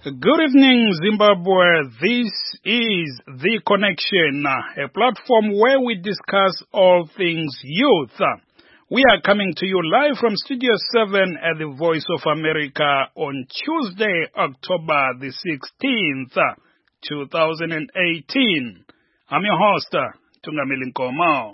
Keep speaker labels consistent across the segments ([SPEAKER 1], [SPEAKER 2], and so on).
[SPEAKER 1] Good evening, Zimbabwe. This is The Connection, a platform where we discuss all things youth. We are coming to you live from Studio 7 at the Voice of America on Tuesday, October the 16th, 2018. I'm your host, Tungamili Nkomo.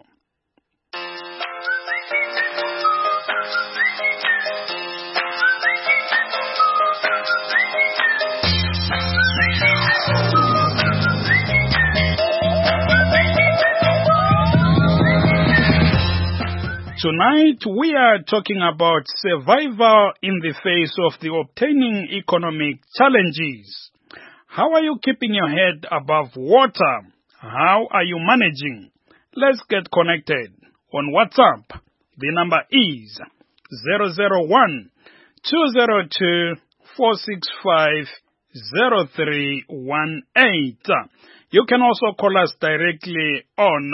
[SPEAKER 1] Tonight, we are talking about survival in the face of the obtaining economic challenges. How are you keeping your head above water? How are you managing? Let's get connected. On WhatsApp, the number is 001-202-465-0318. You can also call us directly on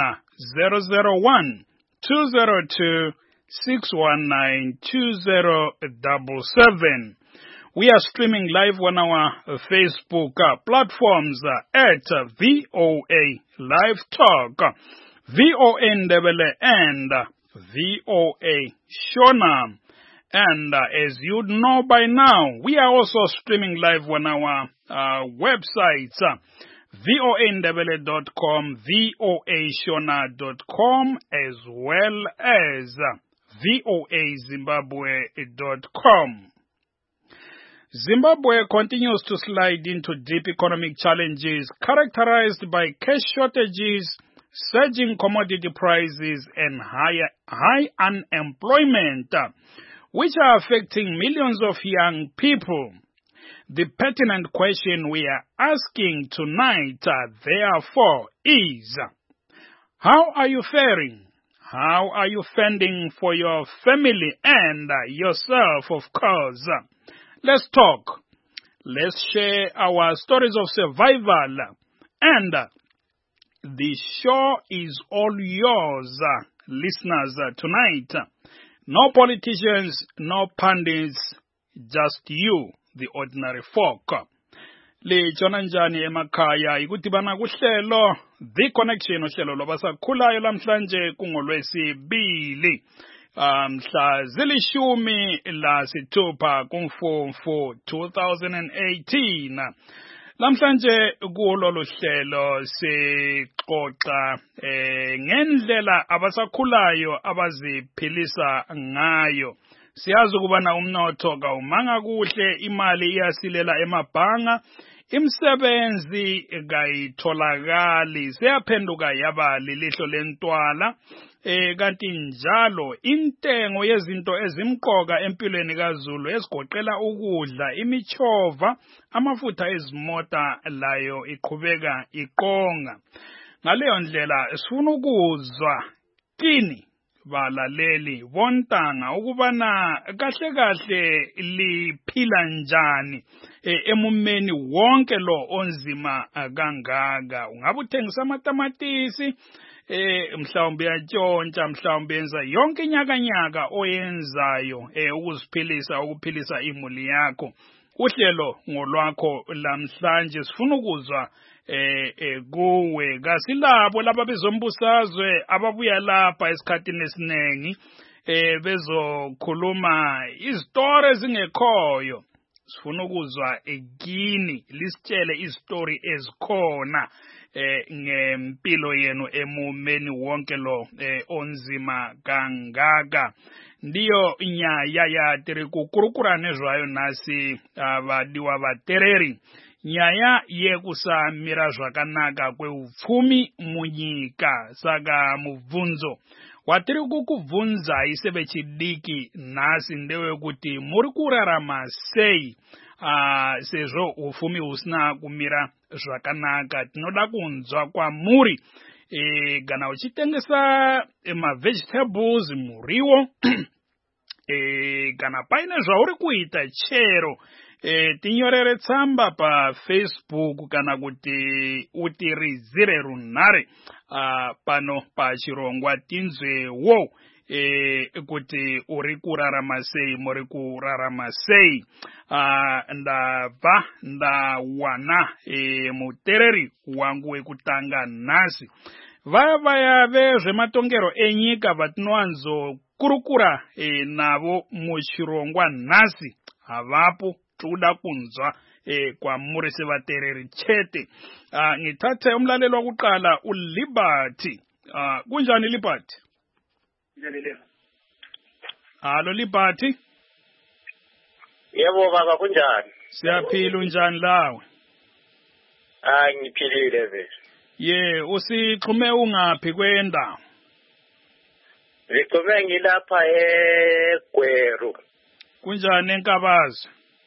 [SPEAKER 1] 001-202-619-2077. We are streaming live on our Facebook platforms at VOA Live Talk, VOA Ndebele, and VOA Shona. And as you know by now, we are also streaming live on our websites, voandebele.com, voashona.com, as well as voazimbabwe.com. Zimbabwe continues to slide into deep economic challenges characterized by cash shortages, surging commodity prices, and high unemployment, which are affecting millions of young people. The pertinent question we are asking tonight, therefore, is, how are you faring? How are you fending for your family and yourself, of course? Let's talk. Let's share our stories of survival. And the show is all yours, listeners, tonight. No politicians, no pundits, just you, the ordinary folk. Lijona njani emakhaya ikudibana kuhlelo The Connection, uhlelo lobasakhulayo lamhlanje kungolwesibili. Mhla zilishumi lasithupha kuMfumfu 2018. Lamhlanje kulolu hlelo sixoxa ngendlela abasakhulayo abaziphilisa ngayo. Siyazi ukubana umnotho kawumanga kuhle, imali iyasilela emabhanga, imsebenzi kayitholakali, seyaphenduka yaba lilihlo lentwala. Kanti njalo intengo yezinto ezimqoka empilweni kaZulu esigoqela ukudla, imichova, amafutha ezimota layo iqhubeka iqonga. Ngaleyo ndlela sifuna ukuzwa kini balaleli bontanga ukubana kahle liphila njani emumeni wonke lo onzima kangaka. Ungabe uthengisa amatamatisi, mhlawumbe uyatshontsha, mhlawumbe yenza yonke inyakanyaka oyenzayo ukuziphilisa, ukuphilisa imuli yakho. Uhlelo ngolwakho lamhlanje sifuna ukuzwa kuwe. Kasilabo laba bezombusazwe ababuya lapha esikhatini esinengi bezokhuluma izitori ezingekhoyo. Sifuna ukuzwa kini lisitshele izitori ezikhona ngempilo yenu emumeni wonke lo onzima kangaka. Ndiyo nyaya ya tiri kukurukurane zvayo nasi vadiwa vatereri. Nyaya yekusamira zvakanaka kweupfumi munyika. Saka mubvunzo watiri kukubvunza ise vechidiki nasi ndewekuti muri kurarama sei sezvo upfumi husina kumira zvakanaka. Tinoda kunzwa kwamuri kana uchitengesa vegetables, muriwo, kana paine zvauri kuita chero, tinyorere tsamba pa Facebook kana kuti utirizire runhare pano pachirongwa tinzwewo kuti uri kurarama sei muri kurarama sei. Ndabva ndawana mutereri wangu wekutanga nhasi. Vaya vezvematongero enyika vatinowanzo kurukura navo muchirongwa nhasi havapo. Toda kunzwa kwamuri sevatereri chete. Ngithathe umlaleli wakuqala uLiberty. Kunjani Liberty? Halo Liberty.
[SPEAKER 2] Yebo baba kunjani?
[SPEAKER 1] Siyaphila, unjani lawe?
[SPEAKER 2] Ngiphilile vele.
[SPEAKER 1] Usixhume ungaphi kwenda?
[SPEAKER 2] Ngixhume ngilapha eGweru.
[SPEAKER 1] Kunjani eNkabazi?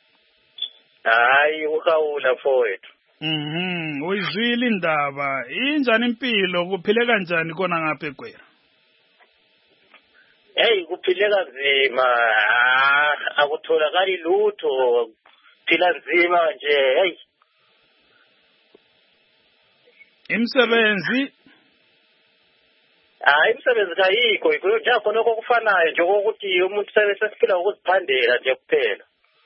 [SPEAKER 2] Hayi ukhawula mfowethu.
[SPEAKER 1] Uyizwile indaba. Injani impilo, kuphile kanjani kona ngapha eGweru?
[SPEAKER 2] Hey kuphileka nzima. Akutholakali lutho. Phila nzima nje. Hey.
[SPEAKER 1] Imsebenzi?
[SPEAKER 2] Imsebenzi kayikho. Nje khona okufanayo nje ukuthi umuntu sesiphila ukuziphandela nje kuphela.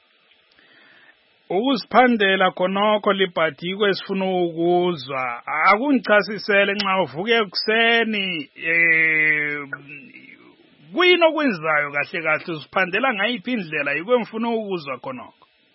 [SPEAKER 1] Ukuziphandela khonokho Liberty kwesifuna ukuzwa. Akungichasisele nxa uvuke ekuseni kuyini okwenzayo kahle kahle usiphandela ngayiphi indlela yikho ngifuna ukuzwa khonokho.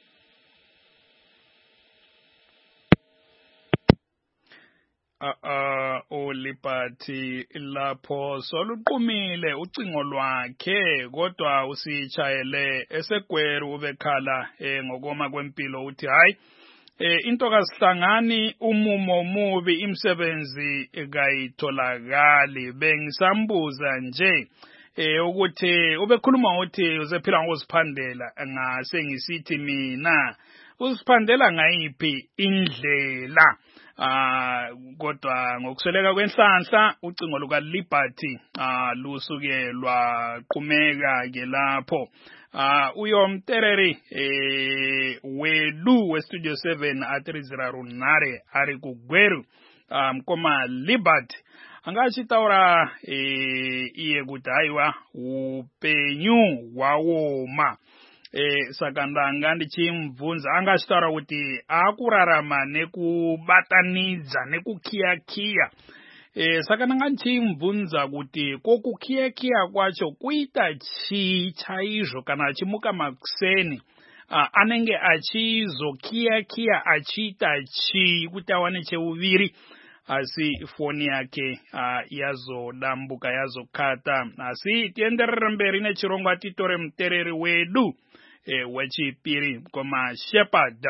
[SPEAKER 1] Liberty lapho soluqumile ucingo lwakhe kodwa usichayele eseGweru ubekhala ngokoma kwempilo uthi hayi into kasihlangani umumo mubi imsebenzi kayitholakali. Bengisambuza nje ukuthi ubekhuluma uthi usephila ngokuziphandela ngase ngisithi mina uziphandela ngayiphi indlela. Kodwa ngokusweleka kwenhlanhla ucingo luka Liberty lusuke lwaqhumeka ke lapho. Uyomtereri wedu we Studio 7 atrizira runare ari kuGweru. Mkoma Liberty angachitaura iye kuti haiwa upenyu wawoma. Sakandanga ndichimvunza angachitaura kuti akurarama nekubatanidza nekukhiya. Saka ndanga ndichimvunza kuti kokukhiya kwacho kuita chii chaizvo kana achimuka makuseni anenge achizokhiya achiita chii kuti awane cheuviri. Asi foni yake yazodambuka yazokata. Asi tienderere mberi nechirongwa titore mutereri wedu wechipiri Mkoma Shepherd.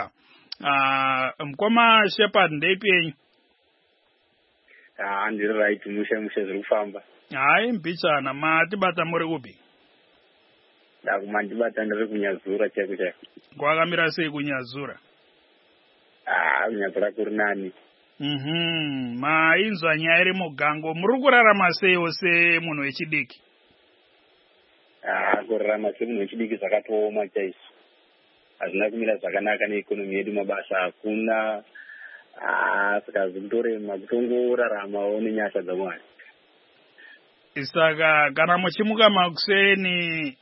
[SPEAKER 1] Mkoma Shepherd ndeipenyu?
[SPEAKER 2] Ndiri right mushe zviri kufamba.
[SPEAKER 1] Hayi mbichana matibata muri kupi?
[SPEAKER 2] Ndakumandibata ndiri kunyazura chaiko chaiko.
[SPEAKER 1] Kwakamira sei kunyazura?
[SPEAKER 2] Kunyazura kuri nani.
[SPEAKER 1] Mainzwa nyaya iri mugango muri kurarama sei semunhu wechidiki?
[SPEAKER 2] Kurarama semunhu wechidiki zvakatooma chaizvo. Hazvina kumira zvakanaka neikonomi yedu, mabasa hakuna. Saka zvitorema kutongoraramawo nenyasha dzaMwari.
[SPEAKER 1] Saka kana muchimuka makuseni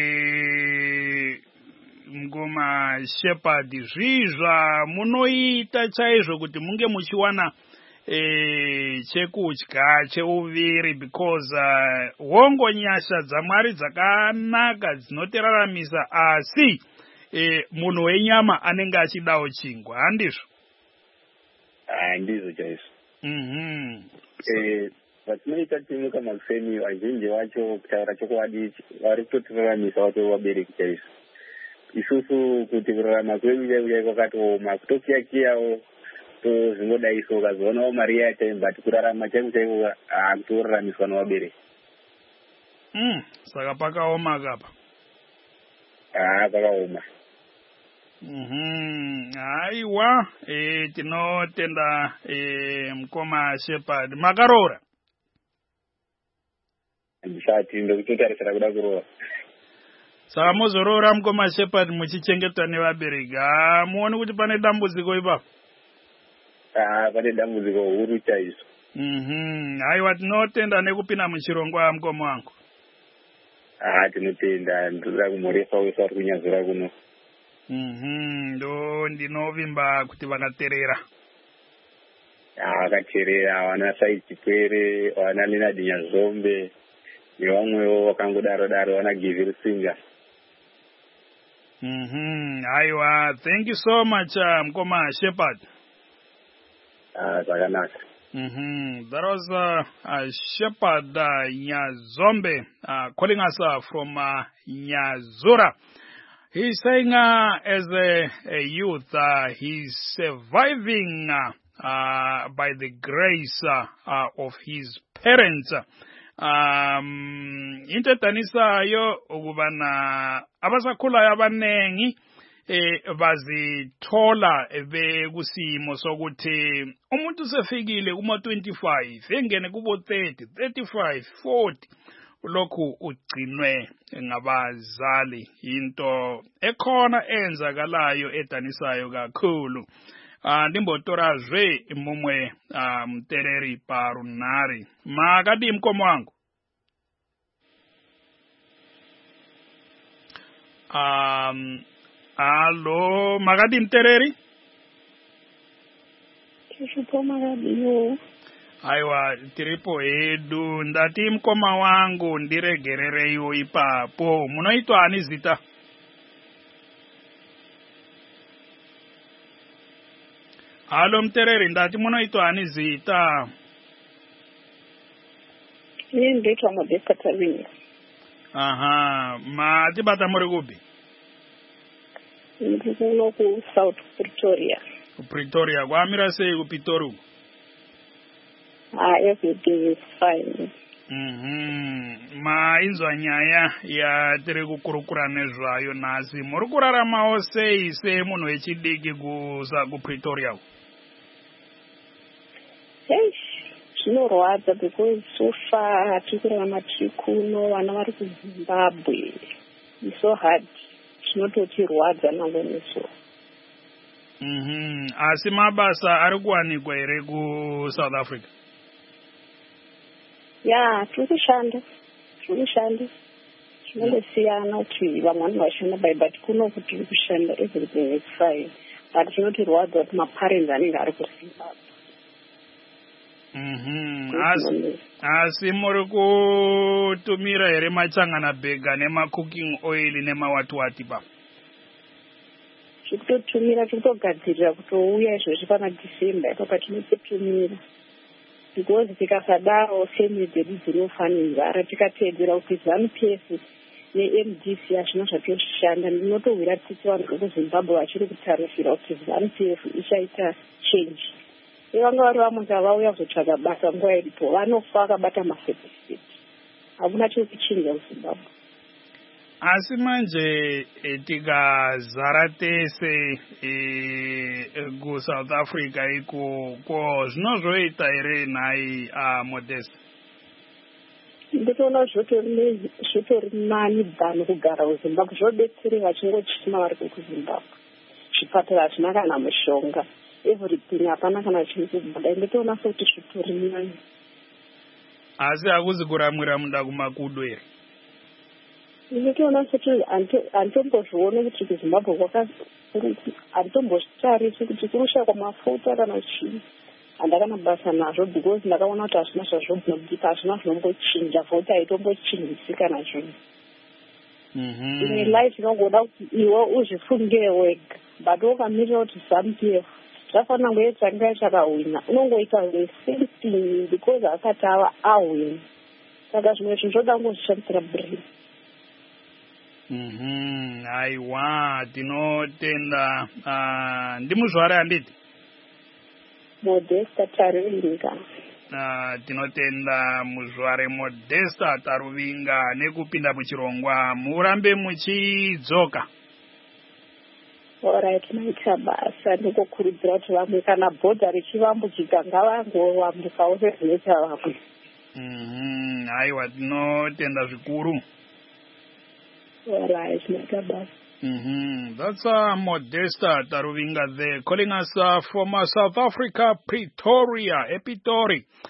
[SPEAKER 1] Mkoma Shepherd zvizva munoita chaizvo kuti munge muchiwana chekudya cheuviri because hongo nyasha dzaMwari dzakanaka dzinotiraramisa asi munhu wenyama anenge achidawo chingwa handizvo?
[SPEAKER 2] Ndizvo chaizvo. Vatinoita timuka makuseni vazhinji vacho kutaura chokwadi vari kutotiraramisa vato vabereki chaizvo. Isusu kuti kurarama kwedu chaiko kwakatooma, kutokiyakiyawo zvingodai so ukazoonawo mari yacho but kurarama chaiko chaiko kutoraramiswa nevabereki.
[SPEAKER 1] Saka pakaoma kapa?
[SPEAKER 2] Pakaoma.
[SPEAKER 1] Aiwa, tinotenda Mkoma Shepherd. Makaroora?
[SPEAKER 2] Handisati ndokutotarisira kuda kuroora.
[SPEAKER 1] Saka mozoroora Mkoma Shepherd muchichengetwa nevabereki. Muone kuti pane dambudziko ipapo?
[SPEAKER 2] Pane dambudziko huru chaizvo.
[SPEAKER 1] Aiwa, tinotenda nekupinda muchirongwa Mkoma wangu.
[SPEAKER 2] tinotenda ndoda kumhorefa wese vari kunyazura kuno.
[SPEAKER 1] Ndo ndinovimba kuti vakateerera.
[SPEAKER 2] Vakateerera vana Sai Chipwere, vana Leonard Nyazombe nevamwewo vakangodaro vana Giviri Singa.
[SPEAKER 1] Aiwa, thank you so much Mkoma Shepherd.
[SPEAKER 2] Zakanaka.
[SPEAKER 1] That was Shepherd Nyazombe calling us from Nyazura. He's saying as a youth, he's surviving by the grace of his parents. Intetanisa yo ukubana abasakhulayo abanengi bazithola bekusimo sokuthi umuntu sefikile kuma 25 engene kubo 30, 35, 40 lokhu ugcinwe ngabazali into ekhona enzakalayo edanisayo kakhulu. Ndimbotora zwe mumwe Mtereri Parunari. Makati mkomo wangu. Alo, makati Mtereri?
[SPEAKER 3] Tishupo makati yo.
[SPEAKER 1] Aiwa, tiripo edu, ndati mkoma wangu ndiregerere yo ipapo. Munoitwa ani zita? Alo Mtereri, ndati munoitwa ani zita?
[SPEAKER 3] Ndoitwa Modesta Tavinga.
[SPEAKER 1] Matibata muri kupi?
[SPEAKER 3] Ndikuno ku South Pretoria.
[SPEAKER 1] Pretoria, kwamira sei ku Pitori?
[SPEAKER 3] Everything is fine.
[SPEAKER 1] Inzwa nyaya ya tiri kukurukura nezvayo nasi. Muri kuraramawo sei semunhu wechidiki ku Pretoria?
[SPEAKER 3] Zvinorwadza because so far tikurarama tiri kuno vana vari kuZimbabwe. It's so hard. Zvinototirwadza nango neso.
[SPEAKER 1] Asi mabasa ari kuwanikwa here ku-South Africa?
[SPEAKER 3] Tiri kushanda. Zvinongosiyana kuti vamwe vanhu vashanda but kuno kuti tiri kushanda everything is fine. But zvinotirwadza kuti maparents anenge ari kuZimbabwe.
[SPEAKER 1] Asi muri kutumira here machangana bhega nema-cooking oil nema-wati pa?
[SPEAKER 3] Tikutotumira, tikutogadzirira kutouya izvozvi pana December ipapo tinototumira. Because tikasadaro family dzedu dzinofa nenzara tikateedzera kuti ZANU-PF neMDC hazvina zvatoshanda. Ndinotowira tsitsi vanhu vekuZimbabwe vachiri kutarifira kuti ZANU-PF ichaita change. Vanga vari vamwe vauya kuzotsvaga basa nguva iripo vanofa vakabata macertificate. Hakuna chiri kuchinja kuZimbabwe.
[SPEAKER 1] Asi manje tikazara tese kuSouth Africa iko ko zvinozvoita here nhai Modesta?
[SPEAKER 3] Nditoona zvotori nani than kugara kuZimbabwe. Zvodetsere vachingochima vari kuZimbabwe. Zvipatara hazvina kana mushonga. Everything hapana kana chiri kubuda. Nditoona sokuti zvitori nani.
[SPEAKER 1] Asi hakuzi kuramwira muda kumakudo here?
[SPEAKER 3] Nditoona sokuti handimbozvione kuti kuZimbabwe handimbozvitarisi kuti kunoshakwa mafuta kana chii. Handakana basa nazvo because ndakaona kuti hazvina zvazvobudika, hazvina zvinombochinja futi haitombochinjisi kana zvinhu. Imwe life inongoda kuti iwe uzvifungire wega. But wakamirira kuti ZANU-PF zvafanira ngoita nguva chakahwina. Unongoita the same thing because akati ahwina. Saka zvimwe zvinhu zvoda kungozvishandisira brain.
[SPEAKER 1] Aiwa, tinotenda. Ndimuzvare handiti?
[SPEAKER 3] Modesta Taruvinga.
[SPEAKER 1] Tinotenda muzvare Modesta Taruvinga nekupinda muchirongwa. Murambe muchidzoka.
[SPEAKER 3] Alright, naita basa ndingokurudzira kuti vamwe kana bhodha richivambudzika ngavangowambukawo sezvinoita vamwe.
[SPEAKER 1] Aiwa, tinotenda zvikuru.
[SPEAKER 3] Alright, naita basa.
[SPEAKER 1] That's Modesta Taruvinga there calling us from South Africa, Pretoria, Epitori.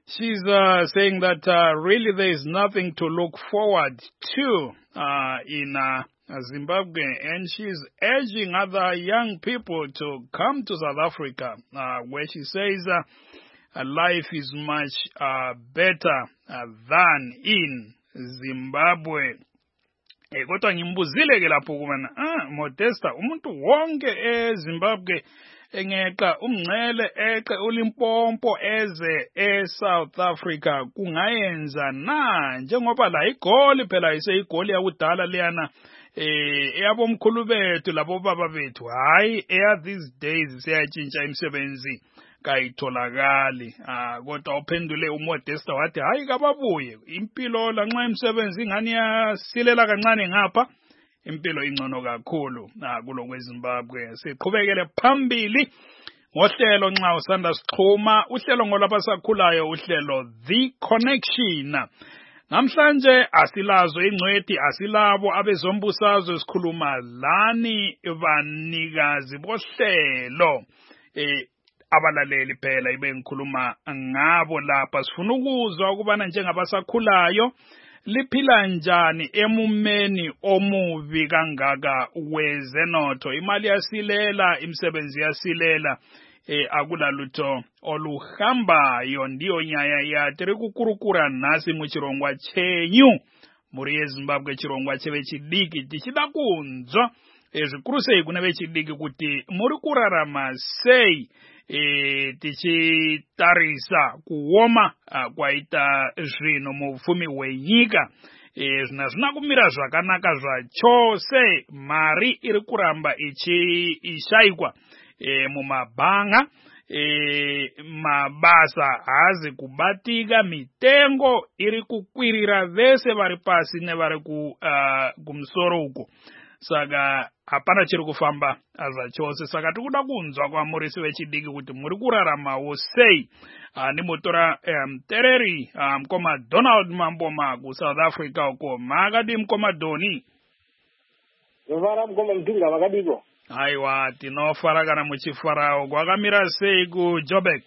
[SPEAKER 1] She's saying that really there is nothing to look forward to in Zimbabwe, and she's urging other young people to come to South Africa, where she says life is much better than in Zimbabwe. Kodwa ngimbuzile ke lapho kubana Modesta umuntu wonke eZimbabwe engeqa umngcele eqe uLimpompo eze South Africa kungayenza na njengoba la igoli phela iseyigoli yakudala leyana eyabomkhulu bethu labo baba bethu hayi these days siyatshintsha imisebenzi kayitholakali kodwa uphendule uModesta wathi hayi kababuye impilo lanxa imisebenzi ingani yasilela kancane ngapha impilo ingcono kakhulu kulokweZimbabwe. Siqhubekele phambili ngohlelo nxa usanda sixhuma uhlelo ngolabasakhulayo uhlelo The Connection. Namhlanje asilazo ingcwethi asilabo abezombusazwe sikhuluma lani banikazi bohlelo abalaleli phela ibe ngikhuluma ngabo lapha sifuna ukuzwa ukubana njengabasakhulayo liphila njani emumeni omubi kangaka wezenotho. Imali yasilela, imisebenzi yasilela, akulalutho oluhambayo ndiyo nyaya yatiri kukurukura nasi muchirongwa chenyu muri yeZimbabwe chirongwa chevechidiki tichida kunzwa zvikuru sei kune vechidiki kuti muri kurarama sei tichitarisa kuoma kwaita zvino mupfumi hwenyika. Zvina kumira zvakanaka zvachose, mari iri kuramba ishayikwa mumabhanga, mabasa haazi kubatika, mitengo iri kukwirira vese vari pasi nevari kumusoro uko. Saka hapana chiri kufamba zvachose. Saka tikuda kunzwa kwamurisi vechidiki kuti muri kuraramawo sei. Ndimotora mutereri mukoma Donald Mamboma kuSouth Africa uko. Makadi mukoma Doni?
[SPEAKER 4] Novara mukoma Mdunga makadiko?
[SPEAKER 1] Aiwa, tinofara kana muchifarawo. Kwakamira sei kuJoburg?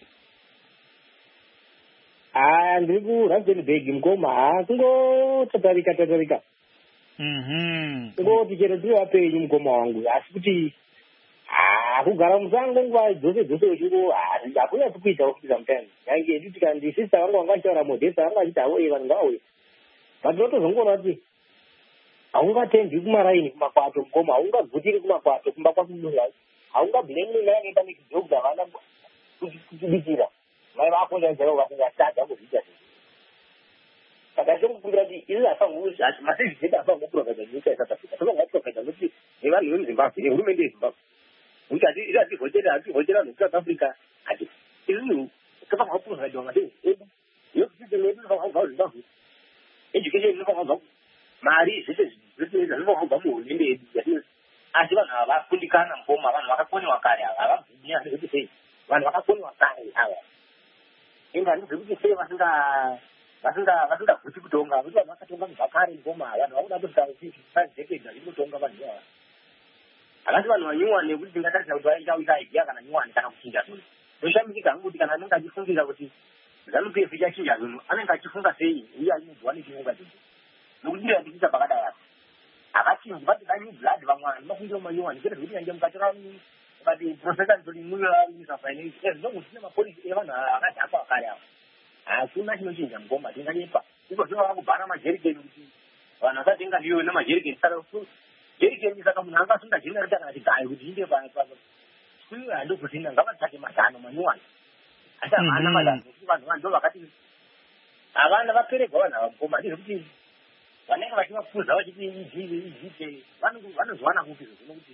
[SPEAKER 4] Ndiri kuRustenburg mukoma. Kungotatarika. Ngoti chero tiri vapenyu mukoma wangu, asi kuti kugara musango nguva dzose uchiko hakuna kuita ofisa mutani. Nyange nditi kandi sista vangu vanga vachitaura Modesta vanga vachiti havoye vanhu ngavauye. But ndotozongoona kuti haungatendi kumaraini kumakwato mukoma, haungagutiri kumakwato kumba kwakumunhu, haungabhlemini mai anoita nekidhokta havana kutibikira. Mai vako chaizaivo vakungatadza kuzviita sei. Saka ndinokumbira kuti ini hafanguzi masezizeti hafangoprofesa nyika yeSouth Africa. Tofangaprofesa nokuti nevanhu vemuZimbabwe nehurumende yeZimbabwe. Kuti hativhotera neSouth Africa ati izvinhu tofangaprofesa ngatei edu. Yokuti medu tofangaubva muZimbabwe. Education inofangaubva mari zvese zvinofangaubva muhurumende yedu yatinozi. Asi vanhu ava vakundikana mukoma, vanhu vakakonewa kare ava havabvumi asi zvekuti sei. Vanhu vakakonewa kare ava. Ende handizvekuti sei vasingabvuti kutonga, kuti vanhu vakatonga muzvakare ngoma, vanhu vakuda kuti saidhekeda zviri kutonga vanhu ivava. Havasi vanhu vanyuwani nekuti tingatarisa kuti vaichaita idea kana nyuwani kana kuchinja zvinhu. Zvoshamidzika hangu kuti kana anenge achifungira kuti ZANU-PF ichachinja zvinhu, anenge achifunga sei uye achimudzwa nechifunga chechi. Nokuti ndiyo yandichiita pakadai apa. Havachinji vati kanyu blood vamwana mafungira manyuwani, chete zvekuti yange mukatora ukati profesa Anthony Muya Minister of Finance, zvinongo zvisina mapolisi evanhu akadhakwa kare apa. Hakuna chinochinja mugomba tinganyepa. Iko zvino vakubhara majerikeni kuti vanhu vasatenga ndiyo nemajerikeni. Saka jerikeni saka munhu angasunga jenereta kana kuti gayi kuti inde kuyo handikutina ngavatsvake mazano manyuwani. Asi havana mazano kuti vanhu ndo vakati havana vaperegwa vanhu ava mugomba. Ndizvekuti vanenge vachivafuza vachiti izvite vanozwana kupi zvinokuti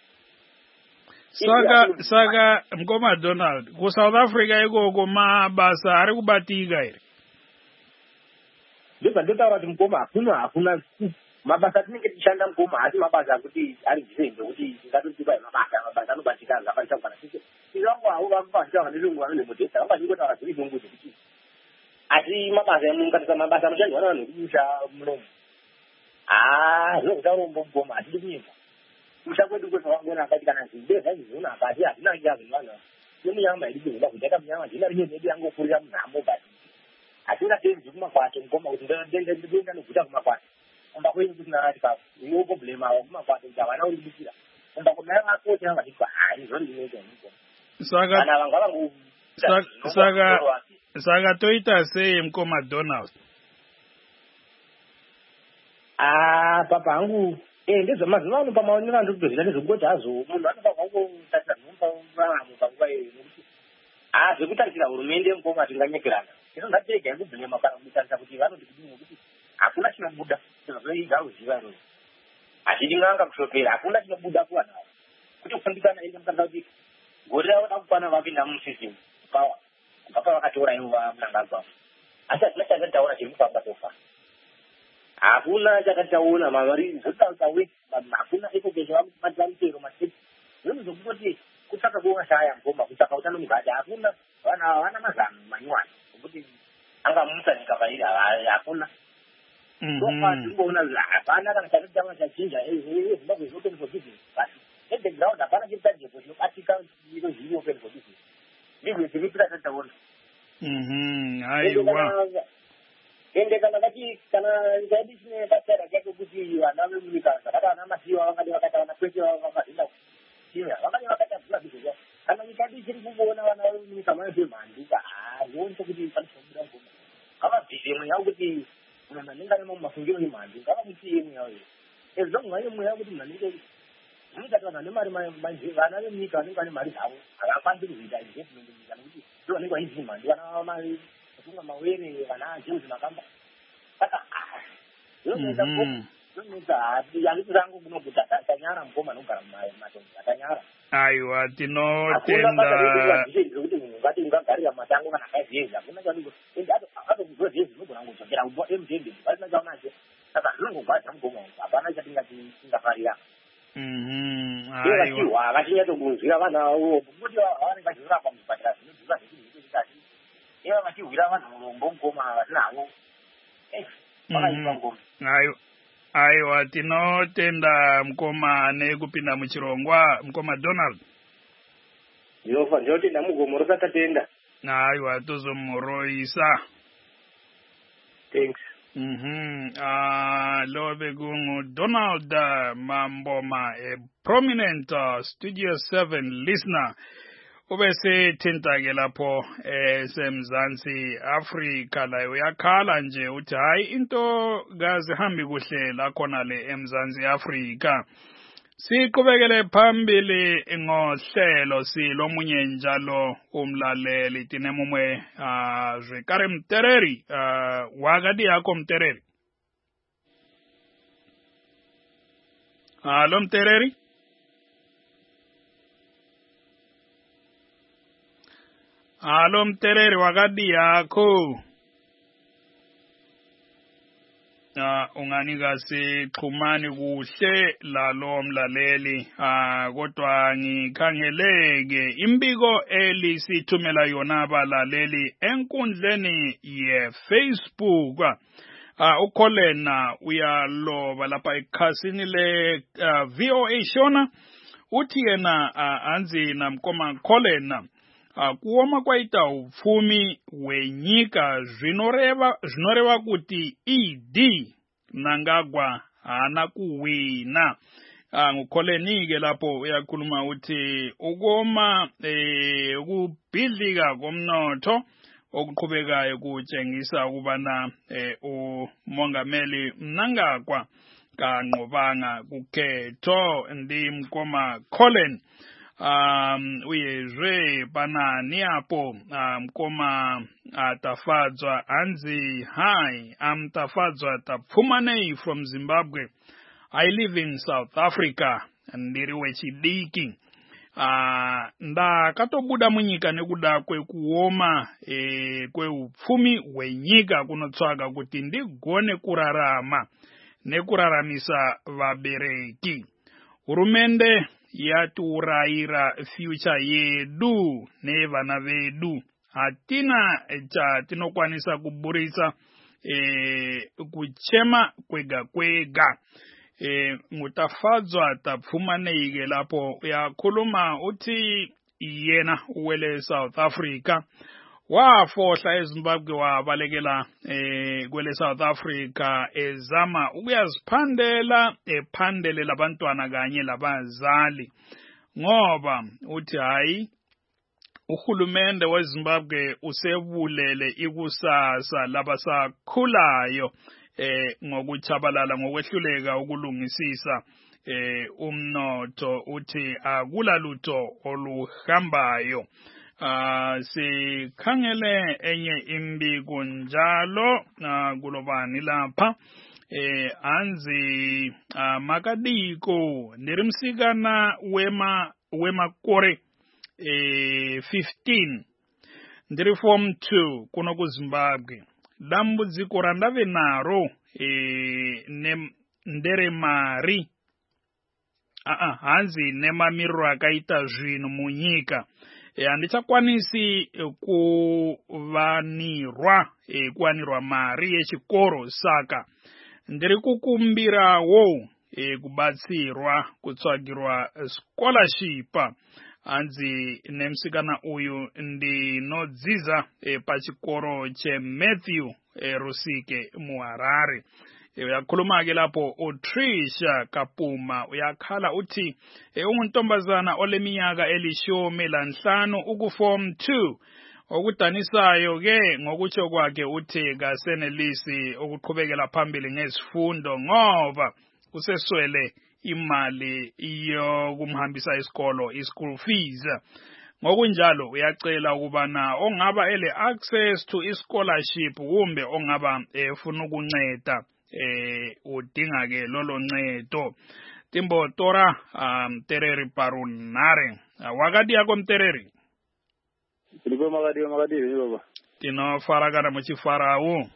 [SPEAKER 1] Saka mukoma Donald kuSouth Africa ikoko mabasa ari kubatika here.
[SPEAKER 4] Ndozvandotaura kuti mukoma hakuna mabasa atinenge tichishanda mukoma, asi mabasa akuti ari dzisenge kuti tingatoti bai mabasa anobatika zvakaita kana sisi. Izvangu havo vakupashika nezvungu vanhu neModesta vanga vachingotaura zviri zvungu zvekuti asi mabasa emungatisa mabasa anoshandwa navanhu vekumusha munomu. Zvinokuta urombo mukoma hatidi kunyika. Musha kwedu kwese wakangona akati kana zvideza izvona akati hazvina kuita zvinhu vanhu. Nemunyama idiki zvoda kuti yakamunyama dzina rinye nedu yangopfurira munhamo basi. asingatenzi kumakwati ngoma kuti ndenda nokuta kumakwati umba kwenye kuti nakati kafu iwo problema awo kumakwati kuti avana ulibukira umba kuti nayo makocha angatikwa hayi zvo ndinoita ngoma kana vanga
[SPEAKER 1] saka toita sei mkoma Donald
[SPEAKER 4] papa hangu ndezvemazuva ano pamaonero andikutozvita nezvekutoti hazo munhu anofanirwa kungotarisa zvinomuraramo panguva iyo nokuti zvekutarisira hurumende mukoma tinganyekerana ino ndatega yekubhilema kana kutarisa kuti vanoti kudini nokuti hakuna chinobuda zvoiga kuziva irozvo hatitinganga kushopera hakuna chinobuda kuvanhu ava kuti kufundikana ii mutarisa kuti gore ravo da kukwana vapinda musystem pawa kubva pavakatora ivo vamunangagwavo asi hatina chakataura chemufamba tofa hakuna chakataona mavari zvotautawe hakuna ekogeza vamatero maseti zvinhu zvokutoti kutsvaka kuwashaya ngoma kutsvaka utano mugadi hakuna vanhu havana mazano manyowani okuti angamusa nyika pairi hakuna ndokwazimboona hapana kana chakatanga chachinja zimbabwe open for business but at the ground hapana chiritajepo chinobatika iro zviri open for business ndizvo zviripira tataona
[SPEAKER 1] aiwa
[SPEAKER 4] ende kana zaidi chine patara chake kuti vana vemunyika zvakati vana masiwa vangati vakati vana kwete vakazinda kuchina vangati vakati vula bizwa kana nyika ndichiri kuona vana vemunyika mayo mhanduka haoni kuti panobuda ngoma avabvise mwe yavo kuti munhu anenge ane mafungiro emhanduka avamutii mwe yavo ezvonganye mwe yavo kuti munhu anenge munyika vanhu ane mari manje vana vemunyika vanenge vane mari dzavo havakwanisi kuzoita investment munyika nokuti ndo vanenge vaizii mhandu vana mari kutunga mawere vana jeuzi makamba saka zvinoita handiti zangu kunokuti atanyara mukoma anogara mumatongo atanyara
[SPEAKER 1] aiwa tinotenda
[SPEAKER 4] kuti munhu ngati ungagarira matango kana akaizeza hakuna chaiko ende atokuzwa zvezvi unogona kungodzokera emutende vasina chaunacho saka zvinongogwadza mukoma uku hapana chatingati tingafarira vachiwa vachinyatsokunzwira vanhu avo kuti vanenge vachizorapa muzvipatara zvinodhura zvekuti iva vachihwira vanhu urombo mukoma vatinavo vakaipa ngoma
[SPEAKER 1] aiwa tinotenda mukoma nekupinda muchirongwa mukoma Donald
[SPEAKER 4] ndinotenda mugomo rosatatenda
[SPEAKER 1] aiwa tozomoroisa
[SPEAKER 4] thanks
[SPEAKER 1] love kungu Donald Mamboma, a prominent Studio 7 listener ubesithinta-ke lapho esemzansi Afrika la uyakhala nje uthi hayi into kazihambi kuhle la khona le emzansi Afrika. Siqhubekele phambili ngohlelo silomunye njalo umlaleli tinemumwe Zwekare Mtereri wakati yakho Mtereri. Halo Mtereri. Halo Mtereri wakati yakho. Unganika sixhumani kuhle lalo mlaleli kodwa ngikhangeleke imbiko elisithumela yona abalaleli enkundleni ye-Facebook uKholena uyaloba lapha ekhasini le VOA Shona uthi yena anzi namkoma Kholena kuoma kwaita upfumi wenyika zvinoreva kuti ED nangagwa hana kuwina. Ngukholenike lapho uyakhuluma uthi ukuoma ukubhidlika komnotho okuqhubekayo kutshengisa ukubana umongameli Mnangagwa kanqobanga kukhetho ndimkoma Kholena. Uyezwe banani apo mkoma atafadzwa anzi hi I'm tafadzwa tapfumanei from Zimbabwe. I live in South Africa ndiriwe chidiki. Ndakatobuda munyika nekuda kwekuoma kweupfumi wenyika kunotsvaga kuti ndigone kurarama nekuraramisa vabereki. Hurumende yatiurayira future yedu nevana vedu. Hatina tinokwanisa kuburisa kuchema kwega. Ngutafadzwa tapfumaneike lapho uyakhuluma uthi yena uwele South Africa wafohla eZimbabwe wabalekela kwele South Africa ezama ukuyaziphandela ephandelela abantwana kanye labazali ngoba uthi hayi uhulumende weZimbabwe usebulele ikusasa labasakhulayo ngokuchabalala ngokwehluleka ukulungisisa umnotho uthi akulalutho oluhambayo. Sikhangele enye imbiko njalo kulobani lapha anzi Makadiko ndirimsikana wemakore 15 ndiri form 2 kuno kuZimbabwe dambudziko randave naro ndere mari hanzi nemamiriro akaita zvinhu munyika handichakwanisi kuwanirwa mari yechikoro saka ndiri kukumbirawo kubatsirwa kutsvagirwa scholarship hanzi nemusikana uyu ndinodzidza pachikoro cheMatthew Rusike muHarare. Uyakhuluma ke lapho uTrisha Kapuma uyakhala uthi unguntombazana oleminyaka 15 ukuform 2 okudanisayo ke ngokutsho kwakhe uthi kasenelisi ukuqhubekela phambili ngezifundo ngoba useswele imali yokumhambisa isikolo ischool fees. Ngokunjalo uyacela ukubana ongaba ele access to scholarship kumbe ongaba efuna ukunceda udinga ke lolo ncedo. Timbo tora Mtereri Parunare wakati yako Mtereri
[SPEAKER 2] Ndiko makadi baba
[SPEAKER 1] tinofarakana muchifarawo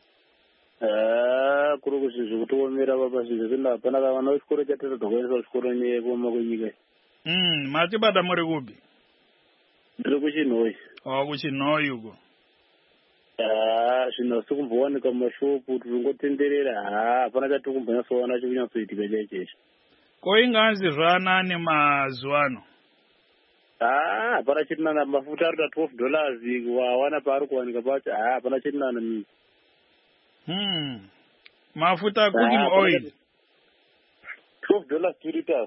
[SPEAKER 2] kuri kuzvizvi kutoomera baba zvizvi zvindapana kavana vechikoro chatiri kuendesa kuchikoro nekuma kwenyika
[SPEAKER 1] matibata muri kupi
[SPEAKER 2] ndiri kuChinhoyi
[SPEAKER 1] kuChinhoyi uko
[SPEAKER 2] zvinhu asi kumbowanika mumashopu tiringotenderera hapana chatiri kumbonyatsoona chikunyatsoitika chaichecho
[SPEAKER 1] koinganzi zvanani mazuva ano
[SPEAKER 2] hapana chirinana mafuta ari $12 wawana paari kuwanika pacho hapana chirinana mii
[SPEAKER 1] mafuta cooking oil
[SPEAKER 2] $12 2 liters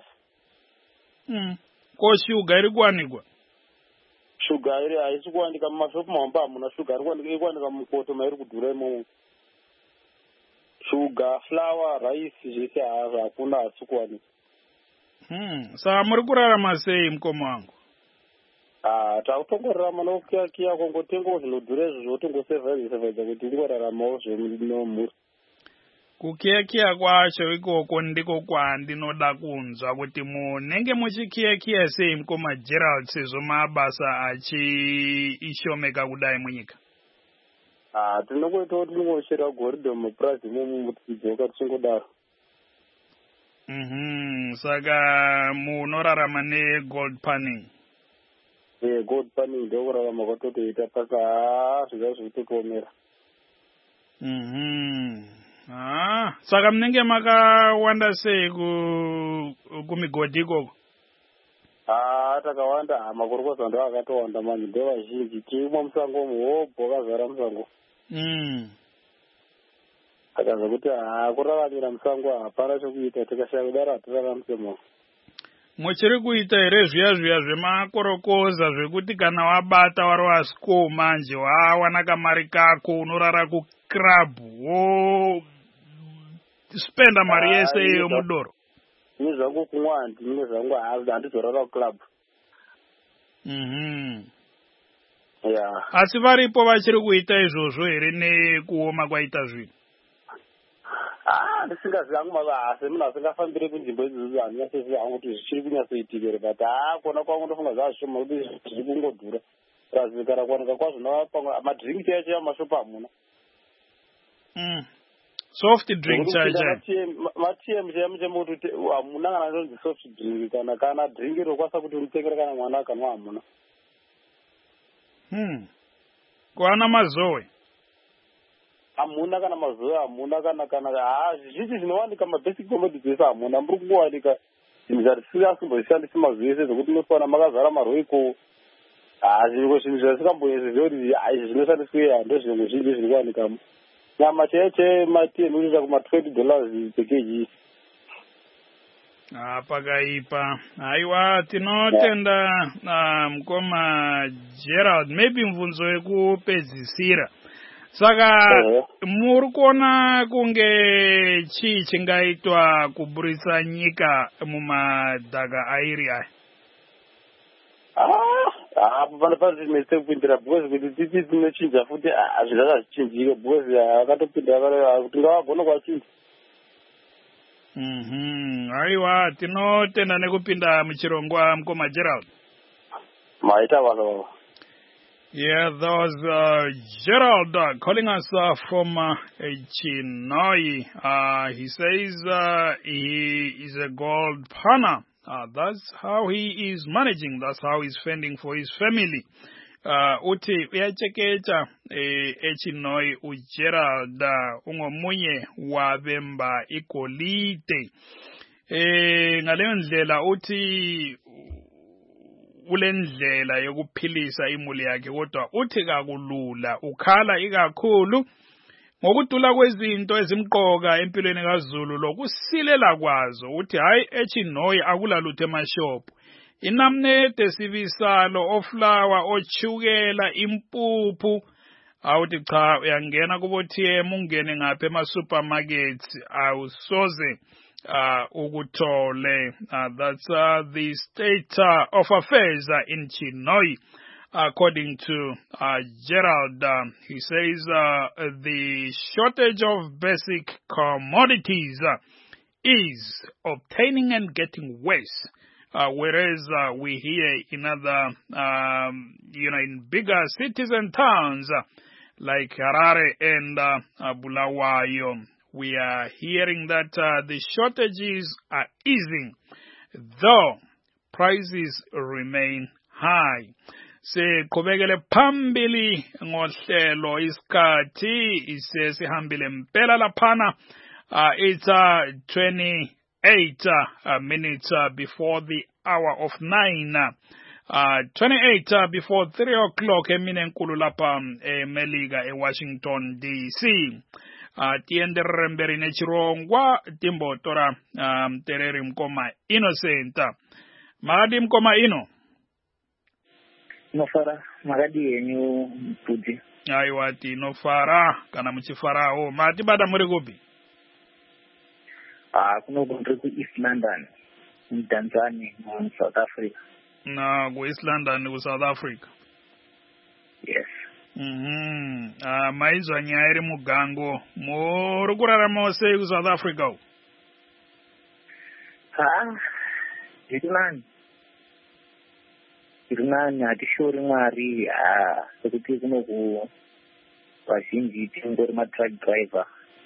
[SPEAKER 1] ko shuga iri kuwanikwa
[SPEAKER 2] shuga iri haisi kuwanika mumashopu mahomba hamuna shuga iri kuwanika mukoto mairi kudhura imomo shuga flour rice zvese hakuna hasi kuwanika
[SPEAKER 1] saka muri kurarama sei mukoma wangu
[SPEAKER 2] takutongorarama nokukiyakiya kongotengawo zvinodhura izvo zvotingosevhaidza kuti ndingoraramawo zvenomhuri
[SPEAKER 1] kukiyakiya kwacho ikoko ndiko kwandinoda kunzwa kuti munenge muchikiyakiya sei mukoma Gerald sezvo mabasa achishomeka kudai munyika
[SPEAKER 2] tinongoita kuti tinongochera goridhe mupurazi imomo tidzoka tichingodaro
[SPEAKER 1] saka munorarama negold panning
[SPEAKER 2] gold panning ndokurarama kwatotoita pasa zviza zvikutotomera
[SPEAKER 1] saka munenge makawanda sei kumigodhi ikoko
[SPEAKER 2] takawanda makorokoza ndo akatowanda manje ndo vazhinji tirimwa musango muhobho kazara musango akaza kuti kuraramira musango hapana chokuita tikashaya kudaro hatiraramise mao
[SPEAKER 1] muchiri kuita here zviya zvemakorokoza zvekuti kana wabata wari wasiko manje wawana kamari kako unorara kuclub spenda mari yese iyo mudoro
[SPEAKER 2] ini zvangu kumwa handine zvangu handizorara kuclub
[SPEAKER 1] asi varipo vachiri kuita izvozvo here nekuoma kwaita zvinhu
[SPEAKER 2] ndisingazivi hangu semunhu asingafambire kunzvimbo idzodzo handinyasoziva hangu kuti zvichiri kunyatsoitika here but kona kwangu ndofunga zvazvishoma kuti zviri kungodhura razikara kuwanika kwazvo madrink chaicho yamashopu hamuna
[SPEAKER 1] soft drink chaicha
[SPEAKER 2] matm chaimuchemoti hamuna kana ndonzi soft drink kana drink irokwanisa kuti unitengera kana mwana akanwa hamuna
[SPEAKER 1] kuana mazowe
[SPEAKER 2] hamuna kana mazowe hamuna kana zvichi zvinowanika mabasic commodities ese hamuna muri kungowanika zvinhu zvatisingasimboishandisi mazuva ese zvokuti inofanira makazara maroiko
[SPEAKER 5] zviko zvinhu zvasikamboyezezve kuti izvi zvinoshandiswa ndozvinhu zvizhinji zviri kuwanikamo. Nyama chete matien unoita kuma$20 per kg.
[SPEAKER 1] Pakaipa. Aiwa, tinotenda mukoma Gerald, maybe mvunzo yekupedzisira. Saka muri kuona kunge chii chingaitwa kuburitsa nyika mumadhaka airi aya?
[SPEAKER 5] Panofanira kuti mese kupindira because kuti titi tinochinja futi hazvida zvazvichinjike because akatopindira kuti ngavagone kwachinja.
[SPEAKER 1] Aiwa, tinotenda nekupinda muchirongwa mukoma Gerald.
[SPEAKER 5] Maita baba.
[SPEAKER 1] Yeah, that was Gerald calling us from Chinoi. He says he is a gold partner. That's how he is managing. That's how he's fending for his family. Uti uyachekecha Chinoi uGerald ungomunye wabemba igolide. Ngaleyo ndlela uthi ulendlela yokuphilisa imuli yakhe kodwa uthi kakulula ukhala ikakhulu ngokudula kwezinto ezimqoka empilweni kaZulu lokusilela kwazo uthi hayi eChinoi akulalutho emashophu inamnede sibisalo oflower ochukela impuphu awuthi cha uyangena kubo TM ungene ngapha ema-supermarkets awusoze ukutole. That's the state of affairs in Chinoi, according to Gerald. He says the shortage of basic commodities is obtaining and getting worse. Whereas we hear in other, in bigger cities and towns like Harare and Bulawayo, we are hearing that the shortages are easing, though prices remain high. Siqhubekele phambili ngohlelo isikhathi isesihambile mpela laphana. It's 28 minutes before the hour of 9. 28 before 3 o'clock emini enkulu lapha eMelika eWashington DC. Tiende remberi nechirongwa timbotora tereri mkoma Innocent. Magadi mkoma Ino?
[SPEAKER 6] Nofara, magadi yenyu mpudi.
[SPEAKER 1] Aiwati, nofara, kana mchifarao. Mati bada muri kupi?
[SPEAKER 6] Kuno kundri ku East London, Tanzania, South Africa.
[SPEAKER 1] Na, ku East London, ku South Africa?
[SPEAKER 6] Yes.
[SPEAKER 1] Maizwa nyairi mugango. Murukurara mose ku South Africa?
[SPEAKER 6] Irinani hatishori mwari sekuti kuno ku vazhinji tingori matruck driver.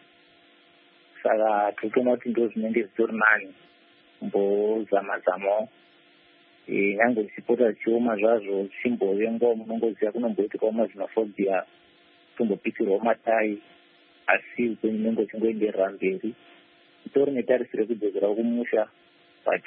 [SPEAKER 6] Saka totona kuti ndo zvinenge zvitori nani mbozama-zamawo. Nyange zvichipota zvichioma zvazvo zvichimbovengawo munongoziva kunomboitikawo mazvinofobia tombopitirwawo matai asi upenyu nenge uchingoenderera mberi. Titori netarisiro yekudzokera kumusha but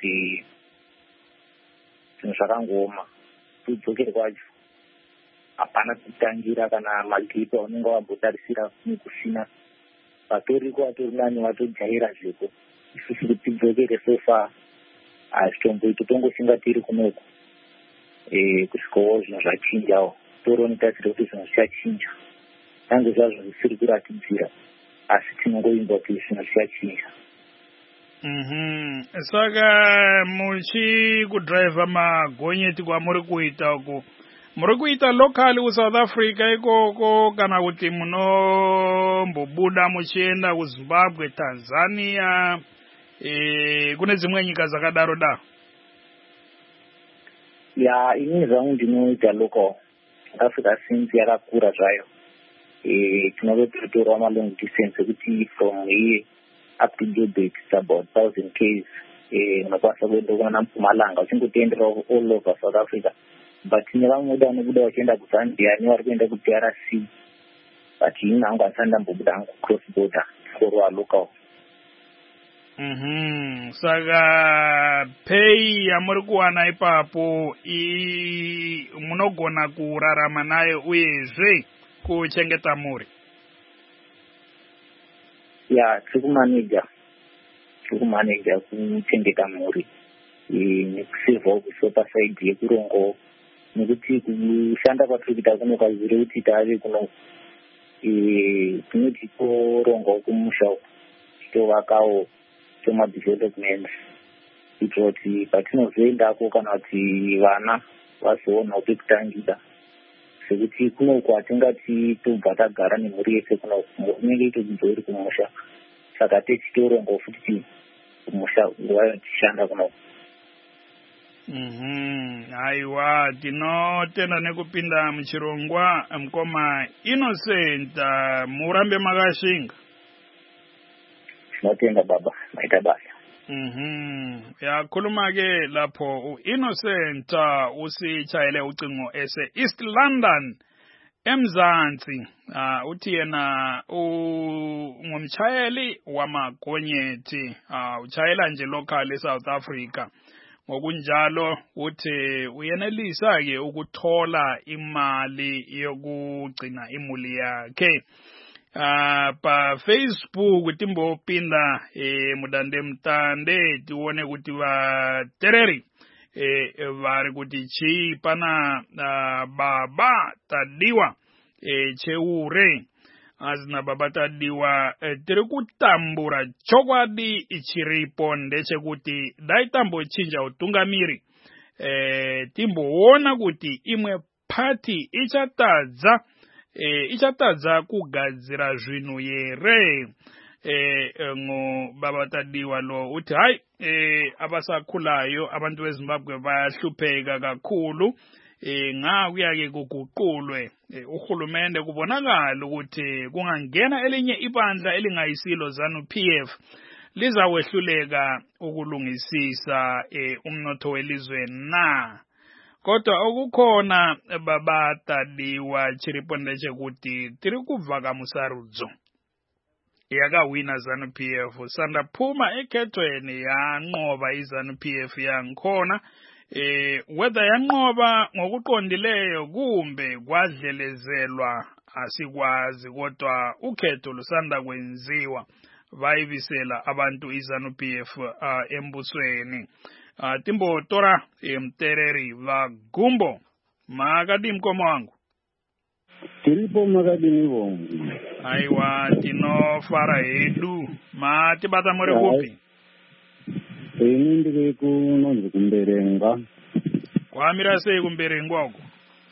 [SPEAKER 6] zvinhu zvakangooma. Kudzokera kwacho hapana kutangira kana magipa unenge wambotarisira kusina. Vatoriko vatori nani vatojaira zviko. Isusu kuti tidzokere sofa hazvitomboiti tongoshinga tiri kunoku kusvikawo zvinhu zvachinjawo. Toriwo netarisiro kuti zvinhu zvichachinja. Nyange zvazvo zvisiri kuratidzira asi tinongoimba kuti zvinhu zvichachinja.
[SPEAKER 1] Saka muchi kudrive magonyeti kwamuri kuita uku muri kuita locally ku South Africa ikoko kana kuti munombobuda muchienda ku Zimbabwe, Tanzania, kune dzimwe nyika zakadaro da?
[SPEAKER 6] Ya, ini zvangu ndinoita local. South Africa since yakakura zvayo. Tinototora long distance kuti from here up to Joburg, it's about 1,000 km. Unakwanisa kuenda kuona Mpumalanga uchingotoendera all over South Africa. But nevamwe vanobuda vachienda kuZambia nevari kuenda kuDRC. But ini hangu handisati ndambobuda cross border for local.
[SPEAKER 1] Saka pay yamuri kuwana ipapo munogona kurarama naye uyezve kuchengeta mhuri?
[SPEAKER 6] Ya, tikumaneja kuchengeta mhuri nekusevhawo kusopa saidhi yekurongo, nekuti kushanda kwatiri kuita kuno kwazire kuti tave kuno tinoti torongawo kumusha titovakawo tomadevelopment kuitira kuti patinozoendako kana kuti vana vazoona pekutangira, sekuti kunoko hatingati tobva tagara nemhuri yese kuno inenge itodzidza iri kumusha, saka techitorongawo futi kumusha nguva yatishanda kuno.
[SPEAKER 1] Aiwa, tinotenda nekupinda muchirongwa mukoma Innocent, murambe makashinga.
[SPEAKER 6] Tinotenda baba, maita basa.
[SPEAKER 1] Yakhuluma-ke lapho Innocent usichayele ucingo ese East London eMzansi. Uthi yena ngumchayeli wamagonyethi, uchayela nje local eSouth Africa. Ngokunjalo uthi uyenelisa-ke ukuthola imali yokugcina imuli yakhe. Pa Facebook timbopinda mudande mtande tiwone kuti vatereri vari kuti chi pana baba tadiwa cheure azina baba tadiwa tiri kutambura chokwadi ichiripo ndechekuti daitambo chinja utungamiri timboona kuti imwe party ichatadza kugadzira zvinhu here. Baba tadiwa lo uthi hayi abasakhulayo abantu beZimbabwe bayahlupheka kakhulu, ngakuya-ke kuguqulwe uhulumende kubonakala ukuthi kungangena elinye ibandla elingayisilo ZANU-PF lizawehluleka ukulungisisa umnotho welizwe na. Kodwa okukhona baba tadiwa chiriponde chekuti tiri kubva musarudzo yakawina ZANU-PF sandaphuma ekhethweni yanqoba iZANU-PF yankhona, whether yanqoba ngokuqondileyo kumbe kwadlelezelwa asikwazi, kodwa ukhetho lusanda kwenziwa vayibisela abantu iZANU-PF embusweni. Timbo tora mtereri vagumbo makadi mkomo wangu
[SPEAKER 7] tiripo makadini bongo.
[SPEAKER 1] Aiwa, tinofara hedu matibata muri kupi?
[SPEAKER 7] Ini ndiri kunonzi kumberenga.
[SPEAKER 1] Kwamira sei kumberengwa uko?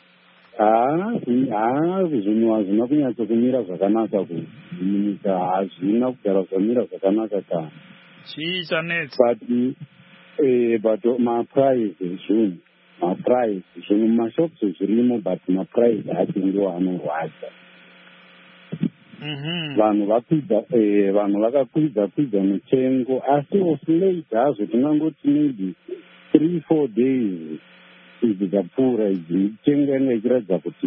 [SPEAKER 7] Zvinhu hazvina kunyatso kumira zvakanaka kunyika, hazvina kugara zvamira zvakanaka kana.
[SPEAKER 1] Chii chanetsa?
[SPEAKER 7] But maprice zvinhu mumashops zvirimo, but maprice acho ndiwo anorwadza. Vanhu vakakwidza mitengo, asi oscillate hazvo tingangoti maybe 3-4 days idzi dzapfuura idzi mitengo yanga ichiratidza kuti